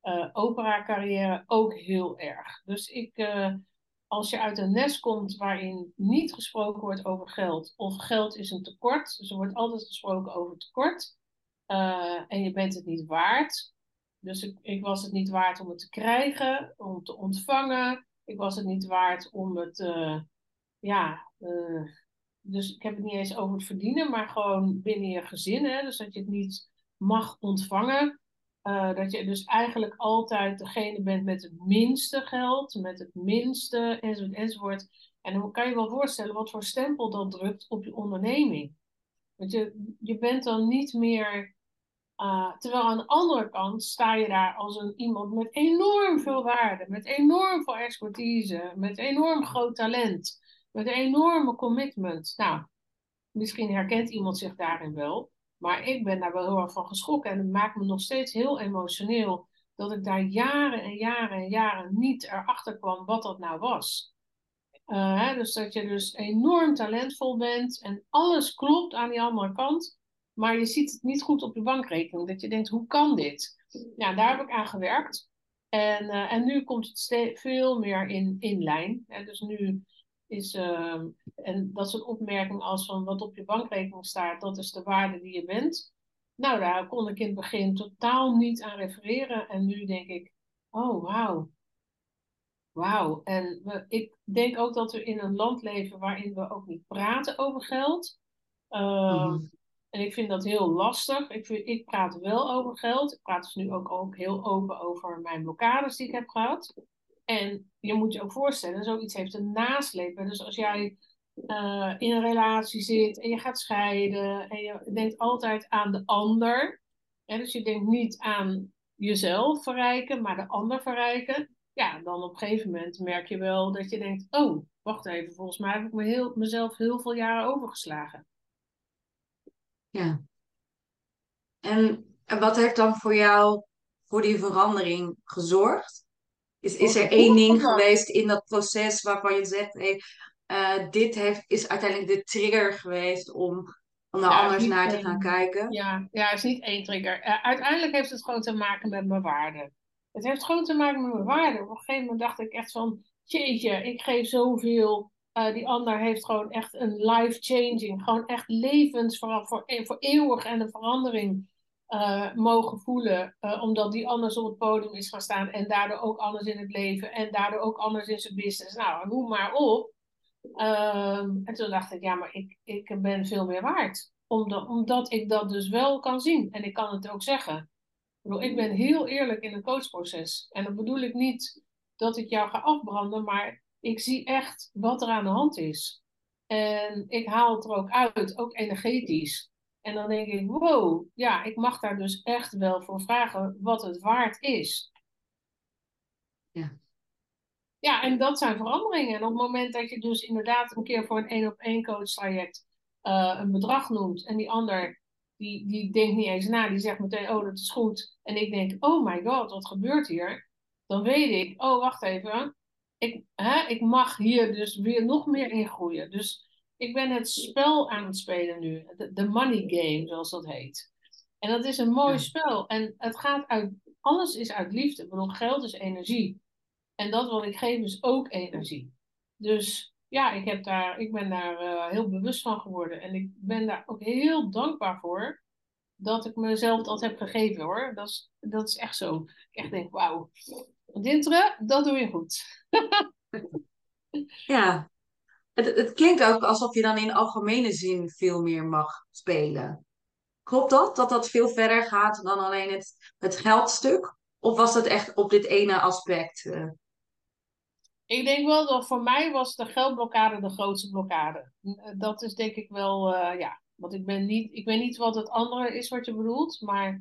uh, opera-carrière ook heel erg. Dus ik, uh, als je uit een nest komt waarin niet gesproken wordt over geld, of geld is een tekort, dus er wordt altijd gesproken over tekort, uh, en je bent het niet waard. Dus ik, ik was het niet waard om het te krijgen, om te ontvangen. Ik was het niet waard om het, uh, ja, uh, dus ik heb het niet eens over het verdienen, maar gewoon binnen je gezin. Hè? Dus dat je het niet mag ontvangen. Uh, dat je dus eigenlijk altijd degene bent met het minste geld, met het minste, enzovoort, enzovoort. En dan kan je wel voorstellen wat voor stempel dat drukt op je onderneming. Want je, je bent dan niet meer... Uh, terwijl aan de andere kant sta je daar als een, iemand met enorm veel waarde, met enorm veel expertise, met enorm groot talent, met een enorme commitment. Nou, misschien herkent iemand zich daarin wel, maar ik ben daar wel heel erg van geschrokken en het maakt me nog steeds heel emotioneel dat ik daar jaren en jaren en jaren niet erachter kwam wat dat nou was. Uh, hè, dus dat je dus enorm talentvol bent en alles klopt aan die andere kant, maar je ziet het niet goed op je bankrekening. Dat je denkt, hoe kan dit? Ja, daar heb ik aan gewerkt. En, uh, en nu komt het ste- veel meer in, in lijn. Hè, dus nu is, uh, en dat is een opmerking als van wat op je bankrekening staat, dat is de waarde die je bent. Nou, daar kon ik in het begin totaal niet aan refereren. En nu denk ik, oh wauw. Wauw, en we, ik denk ook dat we in een land leven waarin we ook niet praten over geld. Uh, Mm-hmm. En ik vind dat heel lastig. Ik, vind, ik praat wel over geld. Ik praat dus nu ook, ook heel open over mijn blokkades die ik heb gehad. En je moet je ook voorstellen, zoiets heeft een nasleep. Dus als jij uh, in een relatie zit en je gaat scheiden en je denkt altijd aan de ander. Hè, dus je denkt niet aan jezelf verrijken, maar de ander verrijken. Ja, dan op een gegeven moment merk je wel dat je denkt, oh, wacht even, volgens mij heb ik me heel, mezelf heel veel jaren overgeslagen. Ja. En wat heeft dan voor jou voor die verandering gezorgd? Is, is er één ding geweest in dat proces waarvan je zegt, hey, uh, dit heeft, is uiteindelijk de trigger geweest om, om daar Ja, anders niet naar te gaan één, kijken? ja, ja, is niet één trigger. Uh, uiteindelijk heeft het gewoon te maken met mijn waarde. Het heeft gewoon te maken met mijn waarde. Op een gegeven moment dacht ik echt van, jeetje, ik geef zoveel. Uh, die ander heeft gewoon echt een life-changing, gewoon echt levens voor, voor, voor eeuwig en een verandering uh, mogen voelen. Uh, omdat die anders op het podium is gaan staan en daardoor ook anders in het leven en daardoor ook anders in zijn business. Nou, noem maar op. Um, en toen dacht ik, ja, maar ik, ik ben veel meer waard. Omdat, omdat ik dat dus wel kan zien. En ik kan het ook zeggen. Ik bedoel, ik ben heel eerlijk in een coachproces. En dan bedoel ik niet dat ik jou ga afbranden, maar ik zie echt wat er aan de hand is. En ik haal het er ook uit, ook energetisch. En dan denk ik, wow, ja, ik mag daar dus echt wel voor vragen wat het waard is. Ja. Ja, en dat zijn veranderingen. En op het moment dat je dus inderdaad een keer voor een één op één coach traject uh, een bedrag noemt en die ander die, die denkt niet eens na, die zegt meteen, oh dat is goed. En ik denk, oh my god, wat gebeurt hier? Dan weet ik, oh wacht even, ik, hè, ik mag hier dus weer nog meer in groeien. Dus ik ben het spel aan het spelen nu, de, de money game zoals dat heet. En dat is een mooi Ja. spel. En het gaat uit, alles is uit liefde. Ik bedoel, geld is energie. En dat wat ik geef is ook energie. Dus ja, ik, heb daar, ik ben daar uh, heel bewust van geworden. En ik ben daar ook heel dankbaar voor dat ik mezelf dat heb gegeven hoor. Dat is, dat is echt zo. Ik echt denk, wauw, Dintere, dat doe je goed. Ja. Het, het klinkt ook alsof je dan in algemene zin veel meer mag spelen. Klopt dat? Dat dat veel verder gaat dan alleen het, het geldstuk? Of was dat echt op dit ene aspect? Uh... Ik denk wel dat voor mij was de geldblokkade de grootste blokkade. Dat is denk ik wel, uh, ja. Want ik ben niet, ik weet niet wat het andere is wat je bedoelt, maar...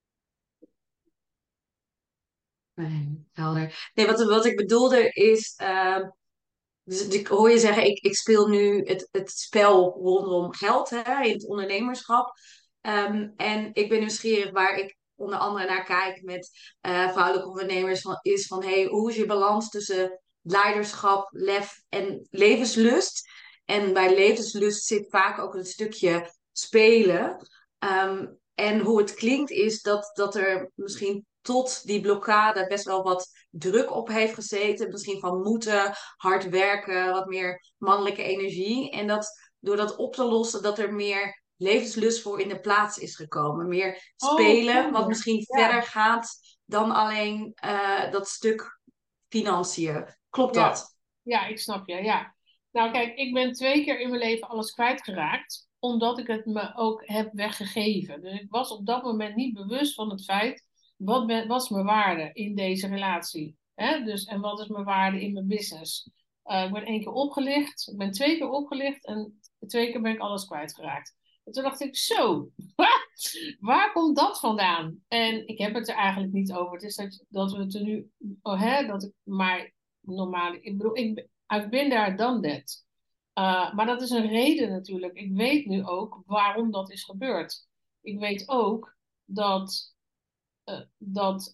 Nee, helder. Nee, wat, wat ik bedoelde is... Uh, dus ik hoor je zeggen, ik, ik speel nu het, het spel rondom geld hè, in het ondernemerschap. Um, en ik ben nieuwsgierig waar ik onder andere naar kijk met uh, vrouwelijke ondernemers. Van, is van, hey, hoe is je balans tussen leiderschap, lef en levenslust? En bij levenslust zit vaak ook een stukje spelen. Um, en hoe het klinkt is dat, dat er misschien tot die blokkade best wel wat druk op heeft gezeten. Misschien van moeten, hard werken, wat meer mannelijke energie. En dat door dat op te lossen, dat er meer levenslust voor in de plaats is gekomen. Meer Oh, spelen, wat cool. misschien Ja, verder gaat dan alleen uh, dat stuk financiën. Klopt ja, dat? ja, ik snap je, ja. Nou kijk, ik ben twee keer in mijn leven alles kwijtgeraakt, omdat ik het me ook heb weggegeven. Dus ik was op dat moment niet bewust van het feit, wat ben, wat is mijn waarde in deze relatie? Hè? Dus, en wat is mijn waarde in mijn business? Uh, ik ben één keer opgelicht, ik ben twee keer opgelicht en twee keer ben ik alles kwijtgeraakt. En toen dacht ik, zo, waar komt dat vandaan? En ik heb het er eigenlijk niet over. Het is dat, dat we het er nu, oh, hè, dat ik maar normaal, ik bedoel, ik, I've been there, done that. Uh, maar dat is een reden natuurlijk. Ik weet nu ook waarom dat is gebeurd. Ik weet ook dat, uh, dat,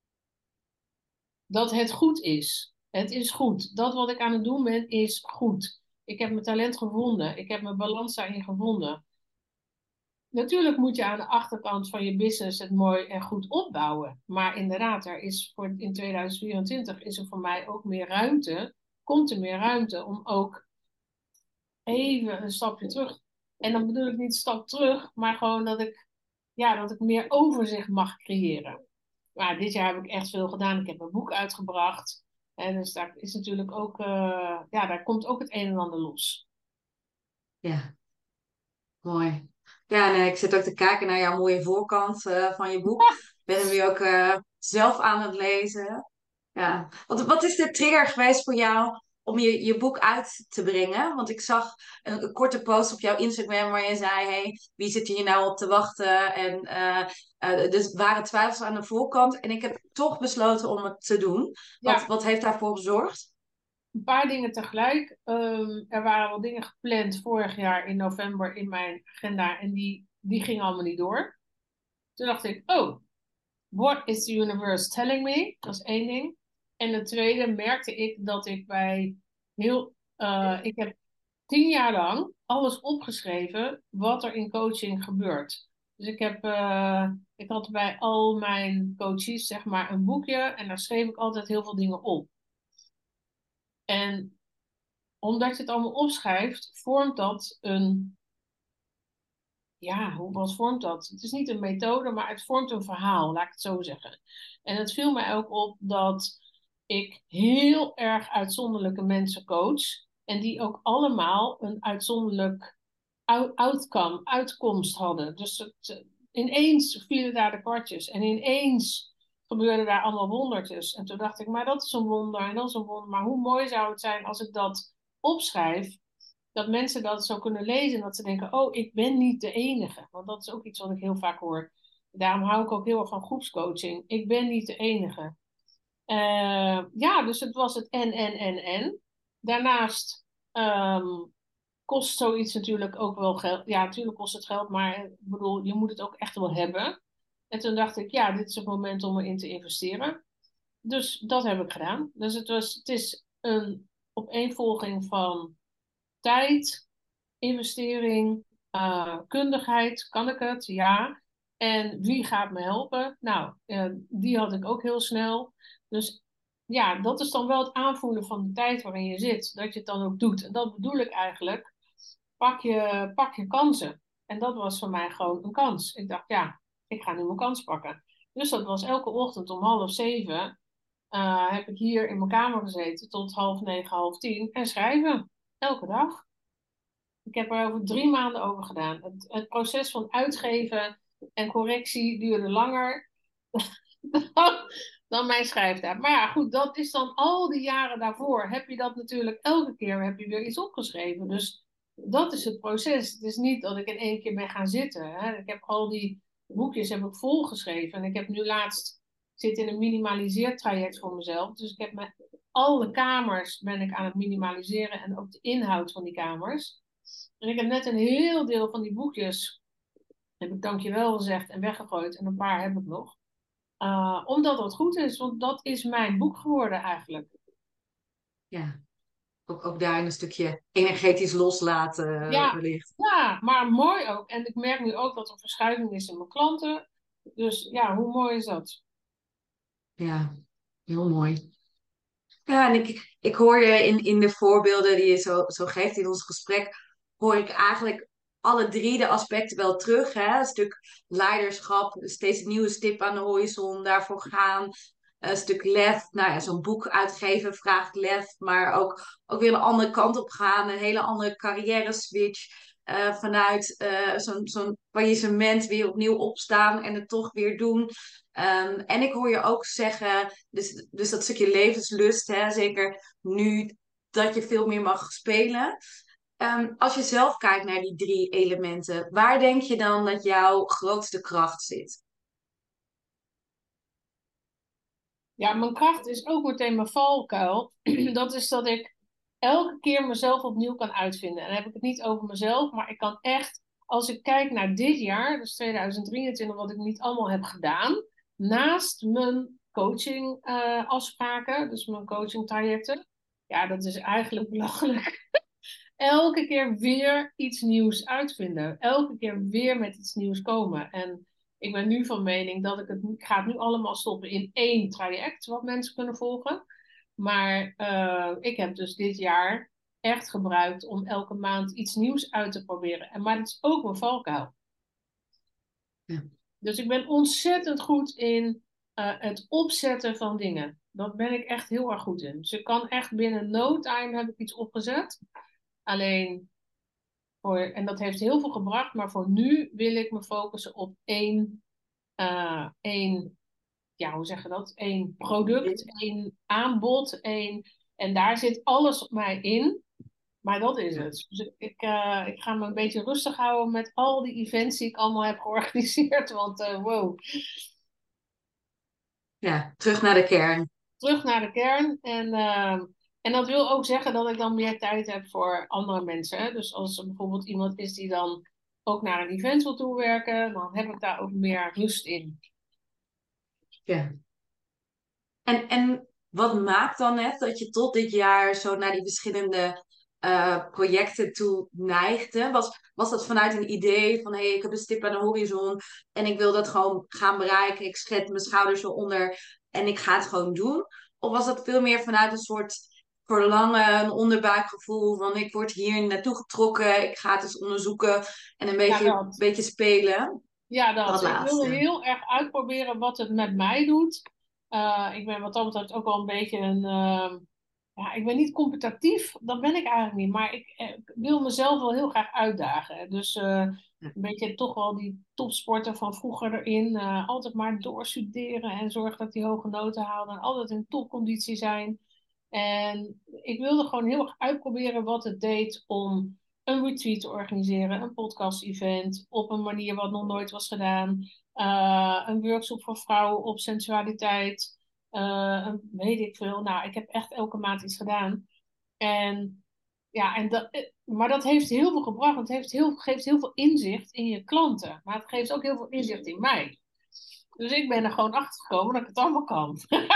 dat het goed is. Het is goed. Dat wat ik aan het doen ben, is goed. Ik heb mijn talent gevonden. Ik heb mijn balans daarin gevonden. Natuurlijk moet je aan de achterkant van je business het mooi en goed opbouwen. Maar inderdaad, er is voor in tweeduizend vierentwintig is er voor mij ook meer ruimte. Komt er meer ruimte om ook even een stapje terug. En dan bedoel ik niet stap terug, maar gewoon dat ik, ja, dat ik meer overzicht mag creëren. Maar dit jaar heb ik echt veel gedaan. Ik heb een boek uitgebracht. En dus daar is natuurlijk ook, uh, ja, daar komt ook het een en ander los. Ja, mooi. Ja, nee, ik zit ook te kijken naar jouw mooie voorkant uh, van je boek. Ik ben hem nu ook uh, zelf aan het lezen. Ja. Wat, wat is de trigger geweest voor jou om je, je boek uit te brengen? Want ik zag een, een korte post op jouw Instagram waar je zei: hey, wie zit hier nou op te wachten? En uh, uh, dus waren twijfels aan de voorkant. En ik heb toch besloten om het te doen. Wat, Ja, wat heeft daarvoor gezorgd? een paar dingen tegelijk. Um, er waren wel dingen gepland vorig jaar in november in mijn agenda en die, die gingen allemaal niet door. Toen dacht ik, oh, what is the universe telling me? Dat is één ding. En de tweede merkte ik dat ik bij heel, uh, ik heb tien jaar lang alles opgeschreven wat er in coaching gebeurt. Dus ik heb, uh, ik had bij al mijn coaches zeg maar een boekje en daar schreef ik altijd heel veel dingen op. En omdat je het allemaal opschrijft, vormt dat een, ja, hoe, wat vormt dat? Het is niet een methode, maar het vormt een verhaal, laat ik het zo zeggen. En het viel mij ook op dat ik heel erg uitzonderlijke mensen coach. En die ook allemaal een uitzonderlijk outcome, uitkomst hadden. Dus het, ineens vielen daar de kwartjes. En ineens gebeurden daar allemaal wondertjes. En toen dacht ik, maar dat is een wonder en dat is een wonder. Maar hoe mooi zou het zijn als ik dat opschrijf, dat mensen dat zo kunnen lezen en dat ze denken, oh, ik ben niet de enige. Want dat is ook iets wat ik heel vaak hoor. Daarom hou ik ook heel erg van groepscoaching. Ik ben niet de enige. Uh, ja, dus het was het en, en, en, en. Daarnaast um, kost zoiets natuurlijk ook wel geld. Ja, natuurlijk kost het geld, maar ik bedoel, je moet het ook echt wel hebben. En toen dacht ik, ja, dit is het moment om erin te investeren. Dus dat heb ik gedaan. Dus het, was, het is een opeenvolging van tijd, investering, uh, kundigheid. Kan ik het? Ja. En wie gaat me helpen? Nou, uh, die had ik ook heel snel. Dus ja, dat is dan wel het aanvoelen van de tijd waarin je zit. Dat je het dan ook doet. En dat bedoel ik eigenlijk. Pak je, pak je kansen. En dat was voor mij gewoon een kans. Ik dacht, ja, ik ga nu mijn kans pakken. Dus dat was elke ochtend om half zeven. Uh, heb ik hier in mijn kamer gezeten tot half negen, half tien. En schrijven. Elke dag. Ik heb er over drie maanden over gedaan. Het, het proces van uitgeven en correctie duurde langer dan, dan mijn schrijftijd. Maar ja, goed, dat is dan al die jaren daarvoor. Heb je dat natuurlijk elke keer, heb je weer iets opgeschreven. Dus dat is het proces. Het is niet dat ik in één keer ben gaan zitten. Hè. Ik heb al die boekjes heb ik volgeschreven. En ik heb nu laatst, ik zit in een minimaliseertraject voor mezelf. Dus ik heb met alle kamers ben ik aan het minimaliseren. En ook de inhoud van die kamers. En ik heb net een heel deel van die boekjes, heb ik dankjewel gezegd en weggegooid. En een paar heb ik nog. Uh, omdat dat goed is, want dat is mijn boek geworden eigenlijk. Ja, ook, ook daar een stukje energetisch loslaten Ja, wellicht. ja, maar mooi ook. En ik merk nu ook dat er verschuiving is in mijn klanten. Dus ja, hoe mooi is dat? Ja, heel mooi. Ja, en ik, ik hoor je in, in de voorbeelden die je zo, zo geeft in ons gesprek, hoor ik eigenlijk alle drie de aspecten wel terug. Hè? Een stuk leiderschap, steeds een nieuwe stip aan de horizon, daarvoor gaan. Een stuk lef, nou ja, zo'n boek uitgeven vraagt lef, maar ook, ook weer een andere kant op gaan, een hele andere carrière switch. Eh, vanuit eh, zo'n zo'n faillissement weer opnieuw opstaan en het toch weer doen. Ehm, en ik hoor je ook zeggen, dus, dus dat stukje levenslust, hè, zeker nu dat je veel meer mag spelen. Ehm, als je zelf kijkt naar die drie elementen, waar denk je dan dat jouw grootste kracht zit? Ja, mijn kracht is ook meteen mijn valkuil. Dat is dat ik elke keer mezelf opnieuw kan uitvinden. En dan heb ik het niet over mezelf, maar ik kan echt, als ik kijk naar dit jaar, dus tweeduizend drieëntwintig, wat ik niet allemaal heb gedaan, naast mijn coaching eh, afspraken, dus mijn coaching trajecten, ja, dat is eigenlijk belachelijk. Elke keer weer iets nieuws uitvinden. Elke keer weer met iets nieuws komen. En ik ben nu van mening dat ik het... Ik ga het nu allemaal stoppen in één traject wat mensen kunnen volgen. Maar uh, ik heb dus dit jaar echt gebruikt om elke maand iets nieuws uit te proberen. En, maar het is ook mijn valkuil. Ja. Dus ik ben ontzettend goed in uh, het opzetten van dingen. Dat ben ik echt heel erg goed in. Dus ik kan echt binnen no time heb ik iets opgezet. Alleen, voor, en dat heeft heel veel gebracht, maar voor nu wil ik me focussen op één, uh, één ja, hoe zeg je dat? Eén product, één aanbod, één, en daar zit alles op mij in. Maar dat is Ja. het. Dus ik, ik, uh, ik ga me een beetje rustig houden met al die events die ik allemaal heb georganiseerd, want uh, wow. Ja, terug naar de kern. Terug naar de kern. En, uh, en dat wil ook zeggen dat ik dan meer tijd heb voor andere mensen. Hè? Dus als er bijvoorbeeld iemand is die dan ook naar een event wil toewerken, dan heb ik daar ook meer rust in. Ja. En, en wat maakt dan net dat je tot dit jaar zo naar die verschillende uh, projecten toe neigde? Was, was dat vanuit een idee van, hé, hey, ik heb een stip aan de horizon en ik wil dat gewoon gaan bereiken. Ik schet mijn schouders eronder en ik ga het gewoon doen? Of was dat veel meer vanuit een soort verlangen, een onderbuikgevoel van, ik word hier naartoe getrokken, ik ga het eens onderzoeken en een Ja, beetje, dat. beetje spelen? Ja, dat. Dat Ik wilde laatste. heel erg uitproberen wat het met mij doet. Uh, ik ben wat dat betreft ook wel een beetje een... Uh, ja, ik ben niet competitief, dat ben ik eigenlijk niet. Maar ik, ik wil mezelf wel heel graag uitdagen. Dus uh, een beetje toch wel die topsporter van vroeger erin. Uh, altijd maar doorstuderen en zorgen dat die hoge noten halen. En altijd in topconditie zijn. En ik wilde gewoon heel erg uitproberen wat het deed om een retreat te organiseren, een podcast-event, op een manier wat nog nooit was gedaan, uh, een workshop voor vrouwen op sensualiteit, uh, een, weet ik veel. Nou, ik heb echt elke maand iets gedaan. En ja, en dat, maar dat heeft heel veel gebracht, want het heeft heel, geeft heel veel inzicht in je klanten, maar het geeft ook heel veel inzicht in mij. Dus ik ben er gewoon achter gekomen dat ik het allemaal kan.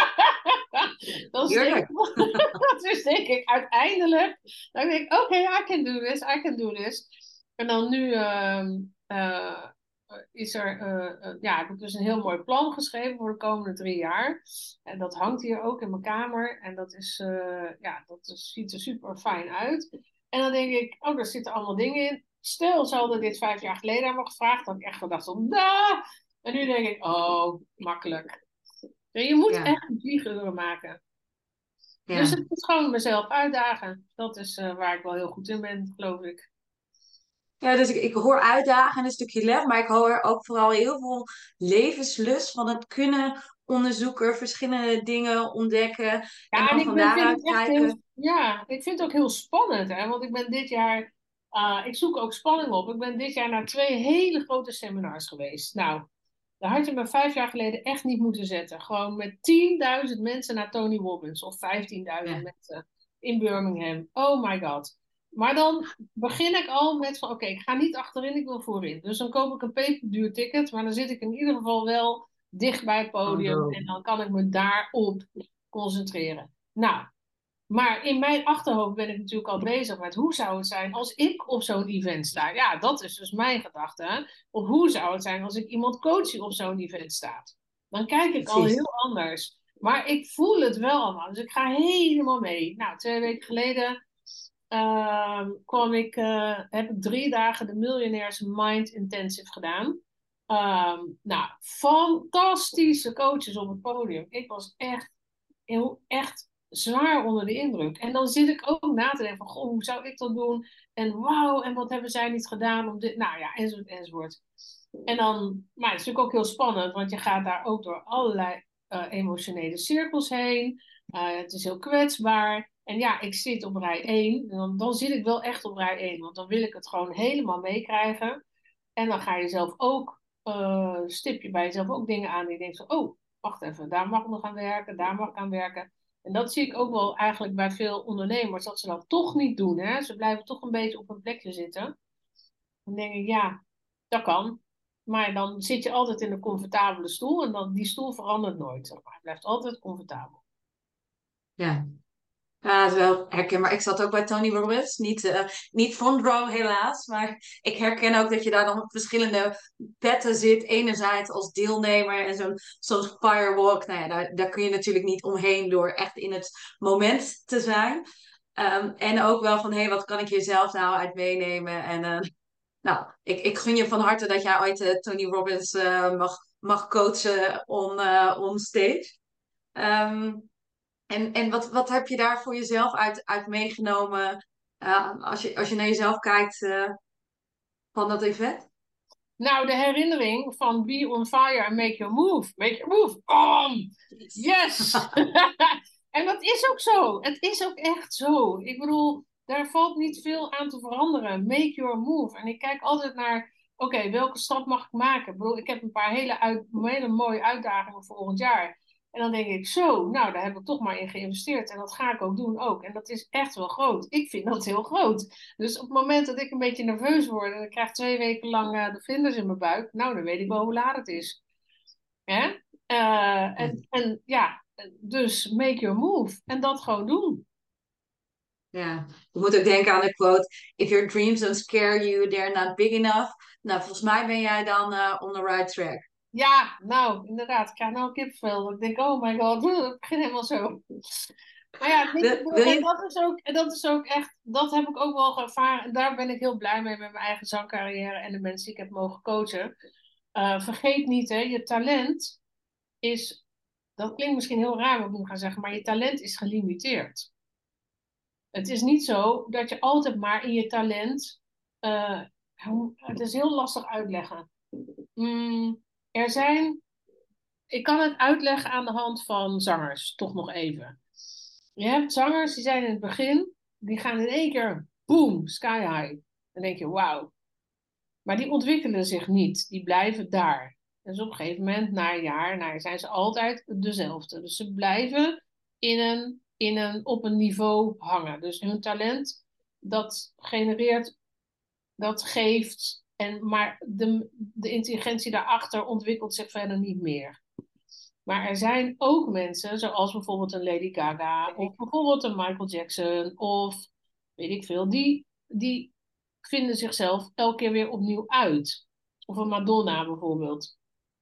dat, is denk ik, dat is denk ik uiteindelijk. Dan denk ik, oké, okay, I can do this, I can do this. En dan nu uh, uh, is er, uh, uh, ja, ik heb dus een heel mooi plan geschreven voor de komende drie jaar. En dat hangt hier ook in mijn kamer. En dat, is, uh, ja, dat is, ziet er super fijn uit. En dan denk ik, oh, daar zitten allemaal dingen in. Stel, ze hadden dit vijf jaar geleden aan me gevraagd, had ik echt gedacht, oh, nah! En nu denk ik, oh, makkelijk. Je moet Ja. echt vlieguren maken. Ja. Dus het is gewoon mezelf uitdagen. Dat is uh, waar ik wel heel goed in ben, geloof ik. Ja, dus ik, ik hoor uitdagen en een stukje lef, maar ik hoor ook vooral heel veel levenslust van het kunnen onderzoeken, verschillende dingen ontdekken en Ja, en dan ik van ben, vind daaruit het echt heel, kijken. ja, ik vind het ook heel spannend, hè? Want ik ben dit jaar, uh, ik zoek ook spanning op. Ik ben dit jaar naar twee hele grote seminars geweest. Nou, daar had je me vijf jaar geleden echt niet moeten zetten. Gewoon met tienduizend mensen naar Tony Robbins of vijftienduizend Ja. mensen in Birmingham. Oh my god. Maar dan begin ik al met van, oké, okay, ik ga niet achterin, ik wil voorin. Dus dan koop ik een peperduur ticket, maar dan zit ik in ieder geval wel dicht bij het podium Oh, en dan kan ik me daarop concentreren. Nou, maar in mijn achterhoofd ben ik natuurlijk al bezig met hoe zou het zijn als ik op zo'n event sta. Ja, dat is dus mijn gedachte. Hè? Of hoe zou het zijn als ik iemand coach die op zo'n event staat. Dan kijk ik al precies. heel anders. Maar ik voel het wel allemaal. Dus ik ga helemaal mee. Nou, twee weken geleden ehm, kwam ik, eh, heb ik drie dagen de Millionaires Mind Intensive gedaan. Ehm, nou, fantastische coaches op het podium. Ik was echt, heel, echt zwaar onder de indruk. En dan zit ik ook na te denken van, goh, hoe zou ik dat doen? En wauw, en wat hebben zij niet gedaan om dit? Nou ja, enzovoort, enzovoort. En dan, maar het is natuurlijk ook heel spannend, want je gaat daar ook door allerlei uh, emotionele cirkels heen. Uh, het is heel kwetsbaar. En ja, ik zit op rij één. Dan, dan zit ik wel echt op rij één, want dan wil ik het gewoon helemaal meekrijgen. En dan ga je zelf ook, uh, stip je bij jezelf ook dingen aan die je denkt van, oh, wacht even, daar mag ik nog aan werken, daar mag ik aan werken. En dat zie ik ook wel eigenlijk bij veel ondernemers, dat ze dat toch niet doen. Hè? Ze blijven toch een beetje op een plekje zitten. Dan denk ik, ja, dat kan. Maar dan zit je altijd in een comfortabele stoel en dan, die stoel verandert nooit. Zeg maar. Hij blijft altijd comfortabel. Ja. Ja, het is wel herkenbaar. Ik zat ook bij Tony Robbins. Niet, eh, niet front row helaas. Maar ik herken ook dat je daar dan op verschillende petten zit. Enerzijds als deelnemer en zo'n zo'n firewalk. Nou ja, daar, daar kun je natuurlijk niet omheen door echt in het moment te zijn. Ehm, en ook wel van, hé, hey, wat kan ik hier zelf nou uit meenemen? En eh, nou, ik, ik gun je van harte dat jij ooit eh, Tony Robbins eh, mag, mag coachen on, eh, on stage. Ehm, en en wat, wat heb je daar voor jezelf uit, uit meegenomen eh, als je, als je naar jezelf kijkt eh, van dat event? Nou, de herinnering van be on fire and make your move. Make your move. Bam! Yes! En dat is ook zo. Het is ook echt zo. Ik bedoel, daar valt niet veel aan te veranderen. Make your move. En ik kijk altijd naar, oké, welke stap mag ik maken? Ik bedoel, ik heb een paar hele, uit, hele mooie uitdagingen voor volgend jaar. En dan denk ik, zo, nou, daar heb ik toch maar in geïnvesteerd. En dat ga ik ook doen ook. En dat is echt wel groot. Ik vind dat heel groot. Dus op het moment dat ik een beetje nerveus word en ik krijg twee weken lang uh, de vlinders in mijn buik, nou, dan weet ik wel hoe laat het is. Hè? Uh, Ja. en, en ja, dus make your move. En dat gewoon doen. Ja, je moet ook denken aan de quote: If your dreams don't scare you, they're not big enough. Nou, volgens mij ben jij dan uh, on the right track. Ja, nou, inderdaad. Ik krijg nou kippenvel. Ik denk, oh my god, ik begin helemaal zo. Maar ja, weet Wil, je, wil en je? dat is ook, en dat is ook echt, dat heb ik ook wel ervaren. En daar ben ik heel blij mee met mijn eigen zangcarrière en de mensen die ik heb mogen coachen. Uh, vergeet niet, hè, je talent is, dat klinkt misschien heel raar wat ik nu ga zeggen, maar je talent is gelimiteerd. Het is niet zo dat je altijd maar in je talent, uh, het is heel lastig uitleggen. Mm, er zijn, ik kan het uitleggen aan de hand van zangers, toch nog even. Je hebt zangers die zijn in het begin, die gaan in één keer, boom, sky high. Dan denk je, wauw. Maar die ontwikkelen zich niet, die blijven daar. Dus op een gegeven moment, na een jaar, nou, zijn ze altijd dezelfde. Dus ze blijven in een, in een, op een niveau hangen. Dus hun talent, dat genereert, dat geeft, en, maar de, de intelligentie daarachter ontwikkelt zich verder niet meer. Maar er zijn ook mensen, zoals bijvoorbeeld een Lady Gaga, of bijvoorbeeld een Michael Jackson, of weet ik veel, die, die vinden zichzelf elke keer weer opnieuw uit. Of een Madonna bijvoorbeeld.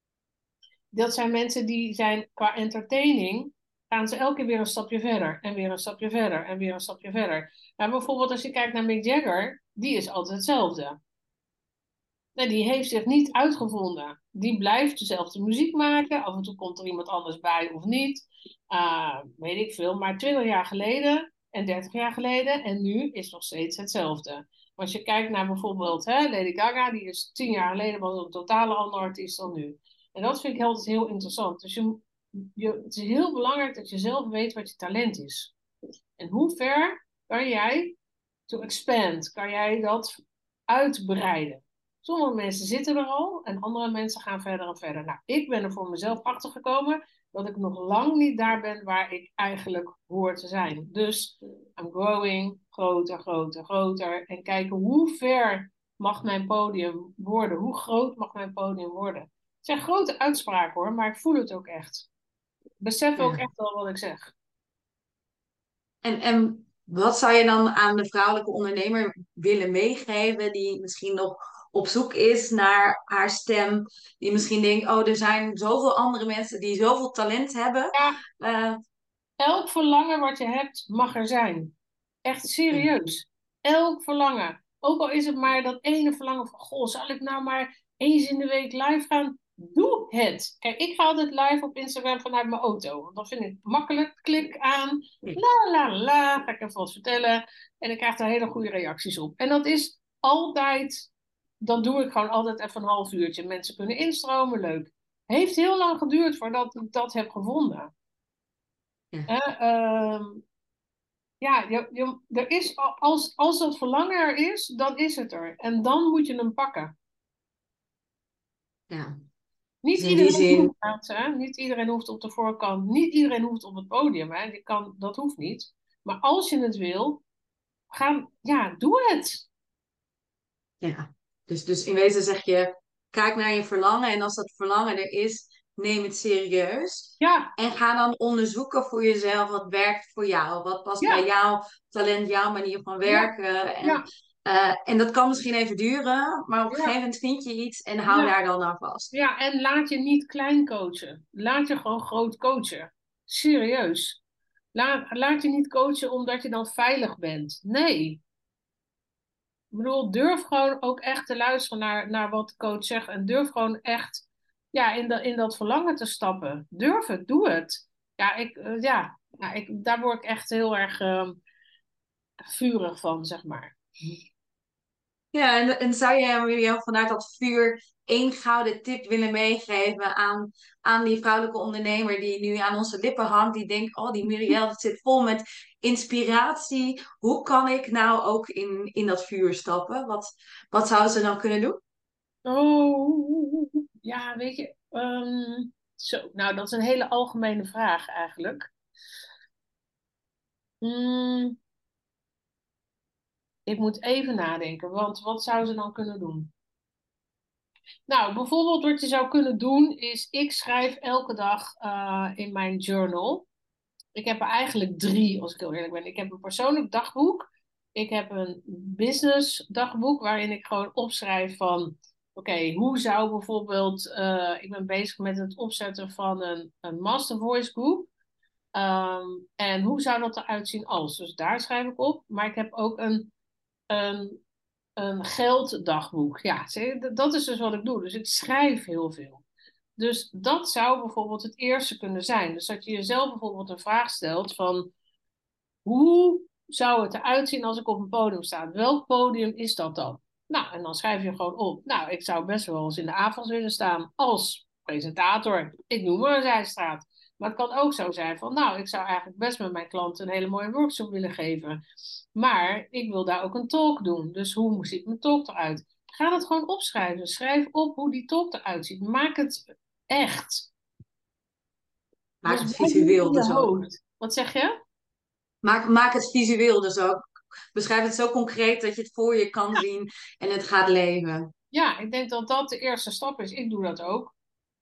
Dat zijn mensen die zijn qua entertaining, gaan ze elke keer weer een stapje verder, en weer een stapje verder, en weer een stapje verder. Maar bijvoorbeeld als je kijkt naar Mick Jagger, die is altijd hetzelfde. Nee, die heeft zich niet uitgevonden. Die blijft dezelfde muziek maken. Af en toe komt er iemand anders bij of niet. Uh, weet ik veel. Maar twintig jaar geleden en dertig jaar geleden en nu is nog steeds hetzelfde. Als je kijkt naar bijvoorbeeld hè, Lady Gaga, die is tien jaar geleden was een totale andere artiest dan nu. En dat vind ik altijd heel interessant. Dus je, je, het is heel belangrijk dat je zelf weet wat je talent is. En hoe ver kan jij to expand, kan jij dat uitbreiden? Sommige mensen zitten er al en andere mensen gaan verder en verder. Nou, ik ben er voor mezelf achter gekomen dat ik nog lang niet daar ben waar ik eigenlijk hoor te zijn. Dus I'm growing, groter, groter, groter. En kijken hoe ver mag mijn podium worden? Hoe groot mag mijn podium worden? Het zijn grote uitspraken hoor, maar ik voel het ook echt. Ik besef ook Ja. echt wel wat ik zeg. En, en wat zou je dan aan de vrouwelijke ondernemer willen meegeven die misschien nog op zoek is naar haar stem. Die misschien denkt, oh, er zijn zoveel andere mensen die zoveel talent hebben. Ja, Uh, elk verlangen wat je hebt, mag er zijn. Echt ja, serieus. Elk verlangen. Ook al is het maar dat ene verlangen van, goh, zal ik nou maar eens in de week live gaan? Doe het. Kijk, ik ga altijd live op Instagram vanuit mijn auto. Want dat vind ik makkelijk. Klik aan. ja, La, la, la. Ga ik even wat vertellen. En ik krijg daar hele goede reacties op. En dat is altijd, dan doe ik gewoon altijd even een half uurtje. Mensen kunnen instromen, leuk. Heeft heel lang geduurd voordat ik dat heb gevonden. ja. Hè, ehm, ja, je, je, er is, als, als dat verlangen er is, dan is het er. En dan moet je hem pakken. Ja. Niet Dus in die iedereen zin, hoeft dat, hè? Niet iedereen hoeft op de voorkant. Niet iedereen hoeft op het podium. Hè? Die kan, dat hoeft niet. Maar als je het wil, ga, ja, doe het. ja. Dus, dus in wezen zeg je, kijk naar je verlangen en als dat verlangen er is, neem het serieus. Ja, En ga dan onderzoeken voor jezelf wat werkt voor jou. Wat past bij ja, jouw talent, jouw manier van ja, werken. En, ja, eh, en dat kan misschien even duren, maar op een gegeven ja, moment vind je iets en hou ja. daar dan aan vast. Ja, en laat je niet klein coachen. Laat je gewoon groot coachen. Serieus. Laat, laat je niet coachen omdat je dan veilig bent. Nee. Ik bedoel, durf gewoon ook echt te luisteren naar, naar wat de coach zegt. En durf gewoon echt ja, in, de, in dat verlangen te stappen. Durf het, doe het. Ja, ik, eh, ja, ja ik, daar word ik echt heel erg uh, vurig van, zeg maar. Ja, en, en zou je Miriam vanuit dat vuur één gouden tip willen meegeven aan, aan die vrouwelijke ondernemer die nu aan onze lippen hangt, die denkt, oh die Miriam, dat zit vol met inspiratie. Hoe kan ik nou ook in, in dat vuur stappen? Wat, wat zou ze dan kunnen doen? Oh, ja, weet je. Um, zo, nou, dat is een hele algemene vraag eigenlijk. Hmm, ik moet even nadenken, want wat zou ze dan kunnen doen? Nou, bijvoorbeeld wat je zou kunnen doen is, ik schrijf elke dag uh, in mijn journal. Ik heb er eigenlijk drie, als ik heel eerlijk ben. Ik heb een persoonlijk dagboek. Ik heb een business dagboek waarin ik gewoon opschrijf van, oké, okay, hoe zou bijvoorbeeld, uh, ik ben bezig met het opzetten van een, een Master Voice groep. Um, en hoe zou dat eruit zien als? Dus daar schrijf ik op. Maar ik heb ook een, een, een gelddagboek. Ja, zie, dat is dus wat ik doe. Dus ik schrijf heel veel. Dus dat zou bijvoorbeeld het eerste kunnen zijn. Dus dat je jezelf bijvoorbeeld een vraag stelt van, hoe zou het eruit zien als ik op een podium sta? Welk podium is dat dan? Nou, en dan schrijf je gewoon op. Nou, ik zou best wel eens in de avonds willen staan als presentator. Ik noem maar een zijstraat. Maar het kan ook zo zijn van, nou, ik zou eigenlijk best met mijn klanten een hele mooie workshop willen geven. Maar ik wil daar ook een talk doen. Dus hoe ziet mijn talk eruit? Ga dat gewoon opschrijven. Schrijf op hoe die talk eruit ziet. Maak het echt. Maak Dus het blijf niet visueel in je dus ook. hoofd. Wat zeg je? Maak, maak het visueel dus ook. Beschrijf het zo concreet dat je het voor je kan zien en het gaat leven. Ja, ik denk dat dat de eerste stap is. Ik doe dat ook.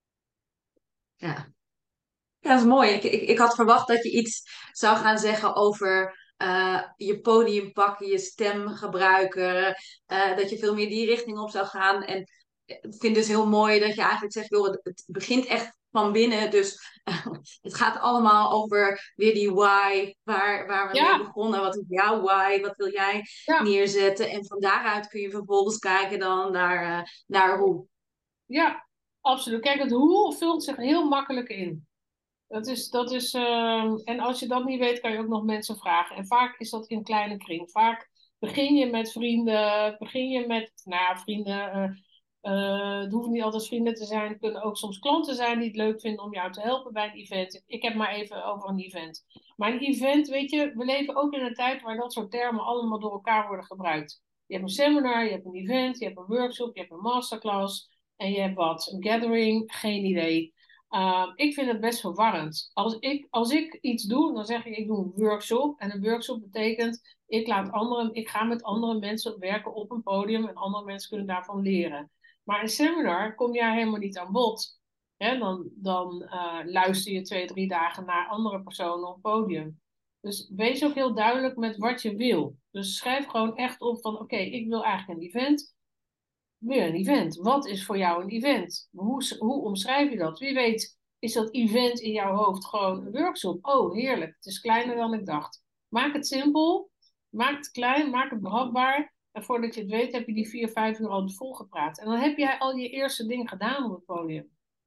Ja. Ja, dat is mooi. Ik, ik, ik had verwacht dat je iets zou gaan zeggen over eh, je podium pakken, je stem gebruiken. eh, dat je veel meer die richting op zou gaan. En ik vind dus heel mooi dat je eigenlijk zegt, joh, het, het begint echt van binnen. Dus eh, het gaat allemaal over weer die why, waar, waar we mee Ja, begonnen. Wat is jouw why? Wat wil jij ja, neerzetten? En van daaruit kun je vervolgens kijken dan naar, eh, naar hoe. ja, absoluut. Kijk, het hoe vult zich heel makkelijk in. Dat is, dat is, ehm, en als je dat niet weet, kan je ook nog mensen vragen. En vaak is dat in kleine kring. Vaak begin je met vrienden, begin je met, nou ja, vrienden, eh, eh, het hoeven niet altijd vrienden te zijn. Het kunnen ook soms klanten zijn die het leuk vinden om jou te helpen bij een event. Ik heb maar even over een event. Maar een event, weet je, we leven ook in een tijd waar dat soort termen allemaal door elkaar worden gebruikt. Je hebt een seminar, je hebt een event, je hebt een workshop, je hebt een masterclass en je hebt wat, een gathering, geen idee. Uh, ik vind het best verwarrend. Als ik, als ik iets doe, dan zeg ik, ik doe een workshop. En een workshop betekent, ik, laat anderen, ik ga met andere mensen werken op een podium en andere mensen kunnen daarvan leren. Maar een seminar kom jij helemaal niet aan bod. Hè? Dan, dan uh, luister je twee, drie dagen naar andere personen op het podium. Dus wees ook heel duidelijk met wat je wil. Dus schrijf gewoon echt op van, oké, okay, ik wil eigenlijk een event. weer een event. Wat is voor jou een event? Hoe, hoe omschrijf je dat? Wie weet is dat event in jouw hoofd gewoon een workshop. Oh, heerlijk. Het is kleiner dan ik dacht. Maak het simpel. Maak het klein. Maak het behapbaar. En voordat je het weet heb je die vier, vijf uur al volgepraat. En dan heb jij al je eerste ding gedaan op het podium.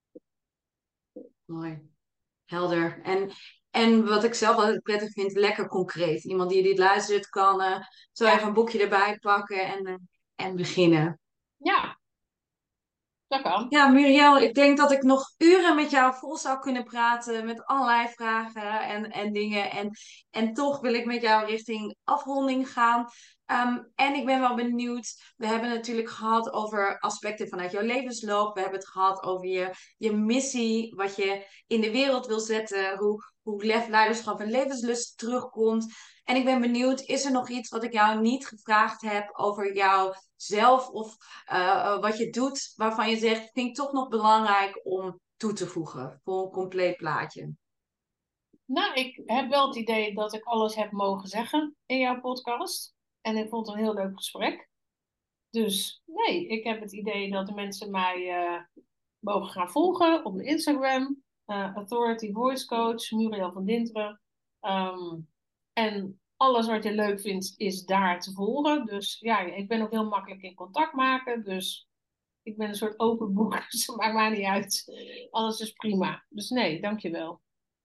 Mooi. Helder. En, en wat ik zelf altijd prettig vind, lekker concreet. Iemand die dit luistert kan uh, zo Ja. even een boekje erbij pakken en, uh, en beginnen. Ja, dat kan. Ja, Muriel, ik denk dat ik nog uren met jou vol zou kunnen praten met allerlei vragen en, en dingen. En, en toch wil ik met jou richting afronding gaan. Ehm, en ik ben wel benieuwd. We hebben het natuurlijk gehad over aspecten vanuit jouw levensloop. We hebben het gehad over je, je missie, wat je in de wereld wil zetten. Hoe, hoe lef, leiderschap en levenslust terugkomt. En ik ben benieuwd, is er nog iets wat ik jou niet gevraagd heb over jouzelf of uh, wat je doet, waarvan je zegt, vind ik toch nog belangrijk om toe te voegen voor een compleet plaatje? Nou, ik heb wel het idee dat ik alles heb mogen zeggen in jouw podcast. En ik vond het een heel leuk gesprek. Dus nee, ik heb het idee dat de mensen mij uh, mogen gaan volgen op mijn Instagram. Uh, Authority Voice Coach, Muriel van Dinteren. Um, en alles wat je leuk vindt is daar te volgen. Dus ja, ik ben ook heel makkelijk in contact maken. Dus ik ben een soort open boek. Dus het maakt mij niet uit. Alles is prima. Dus nee, dankjewel.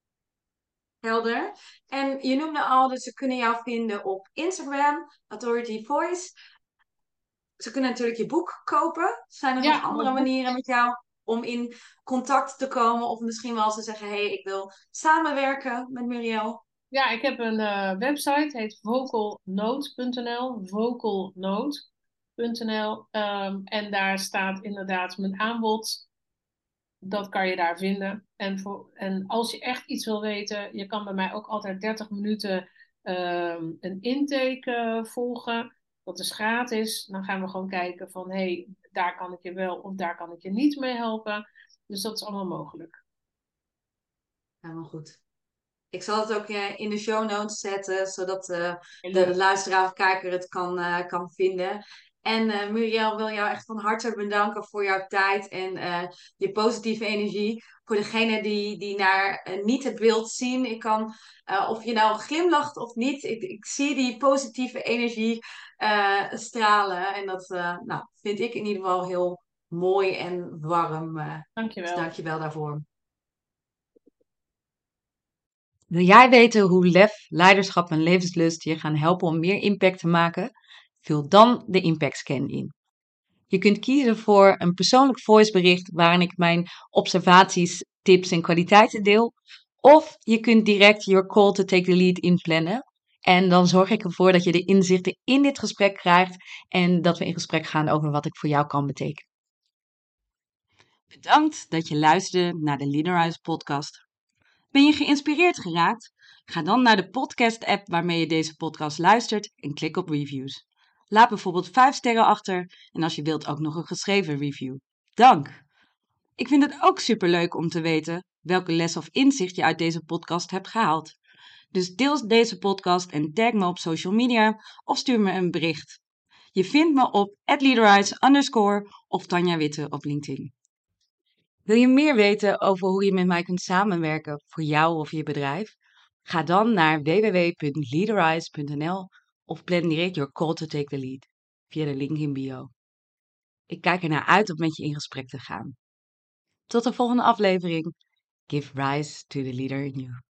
Helder. En je noemde al, dus ze kunnen jou vinden op Instagram, Authority Voice. Ze kunnen natuurlijk je boek kopen. Zijn er nog Ja, andere manieren met jou om in contact te komen? Of misschien wel ze zeggen, hé, hey, ik wil samenwerken met Muriel. Ja, ik heb een uh, website, heet vocalnote punt n l. vocalnote punt n l. Um, en daar staat inderdaad mijn aanbod. Dat kan je daar vinden. En, voor, en als je echt iets wil weten, je kan bij mij ook altijd dertig minuten um, een intake uh, volgen. Dat is gratis. Dan gaan we gewoon kijken van, hé, hey, daar kan ik je wel of daar kan ik je niet mee helpen. Dus dat is allemaal mogelijk. Helemaal goed. Ik zal het ook uh, in de show notes zetten, zodat uh, de, de Leuk. luisteraar of kijker het kan, uh, kan vinden. En uh, Muriel wil jou echt van harte bedanken voor jouw tijd en uh, je positieve energie. Voor degene die, die naar uh, niet het beeld zien, ik kan, uh, of je nou glimlacht of niet, ik, ik zie die positieve energie uh, stralen. En dat uh, nou, vind ik in ieder geval heel mooi en warm. Uh, dus Dankjewel. dank je wel daarvoor. Wil jij weten hoe lef, leiderschap en levenslust je gaan helpen om meer impact te maken? Vul dan de Impact Scan in. Je kunt kiezen voor een persoonlijk voicebericht waarin ik mijn observaties, tips en kwaliteiten deel. Of je kunt direct your call to take the lead inplannen. En dan zorg ik ervoor dat je de inzichten in dit gesprek krijgt en dat we in gesprek gaan over wat ik voor jou kan betekenen. Bedankt dat je luisterde naar de Leaderize podcast. Ben je geïnspireerd geraakt? Ga dan naar de podcast-app waarmee je deze podcast luistert en klik op reviews. Laat bijvoorbeeld vijf sterren achter en als je wilt ook nog een geschreven review. Dank! Ik vind het ook superleuk om te weten welke les of inzicht je uit deze podcast hebt gehaald. Dus deel deze podcast en tag me op social media of stuur me een bericht. Je vindt me op at leaderize underscore of Tanja Witte op LinkedIn. Wil je meer weten over hoe je met mij kunt samenwerken voor jou of je bedrijf? Ga dan naar w w w punt leaderize punt n l of plan direct your call to take the lead via de link in bio. Ik kijk ernaar uit om met je in gesprek te gaan. Tot de volgende aflevering. Give rise to the leader in you.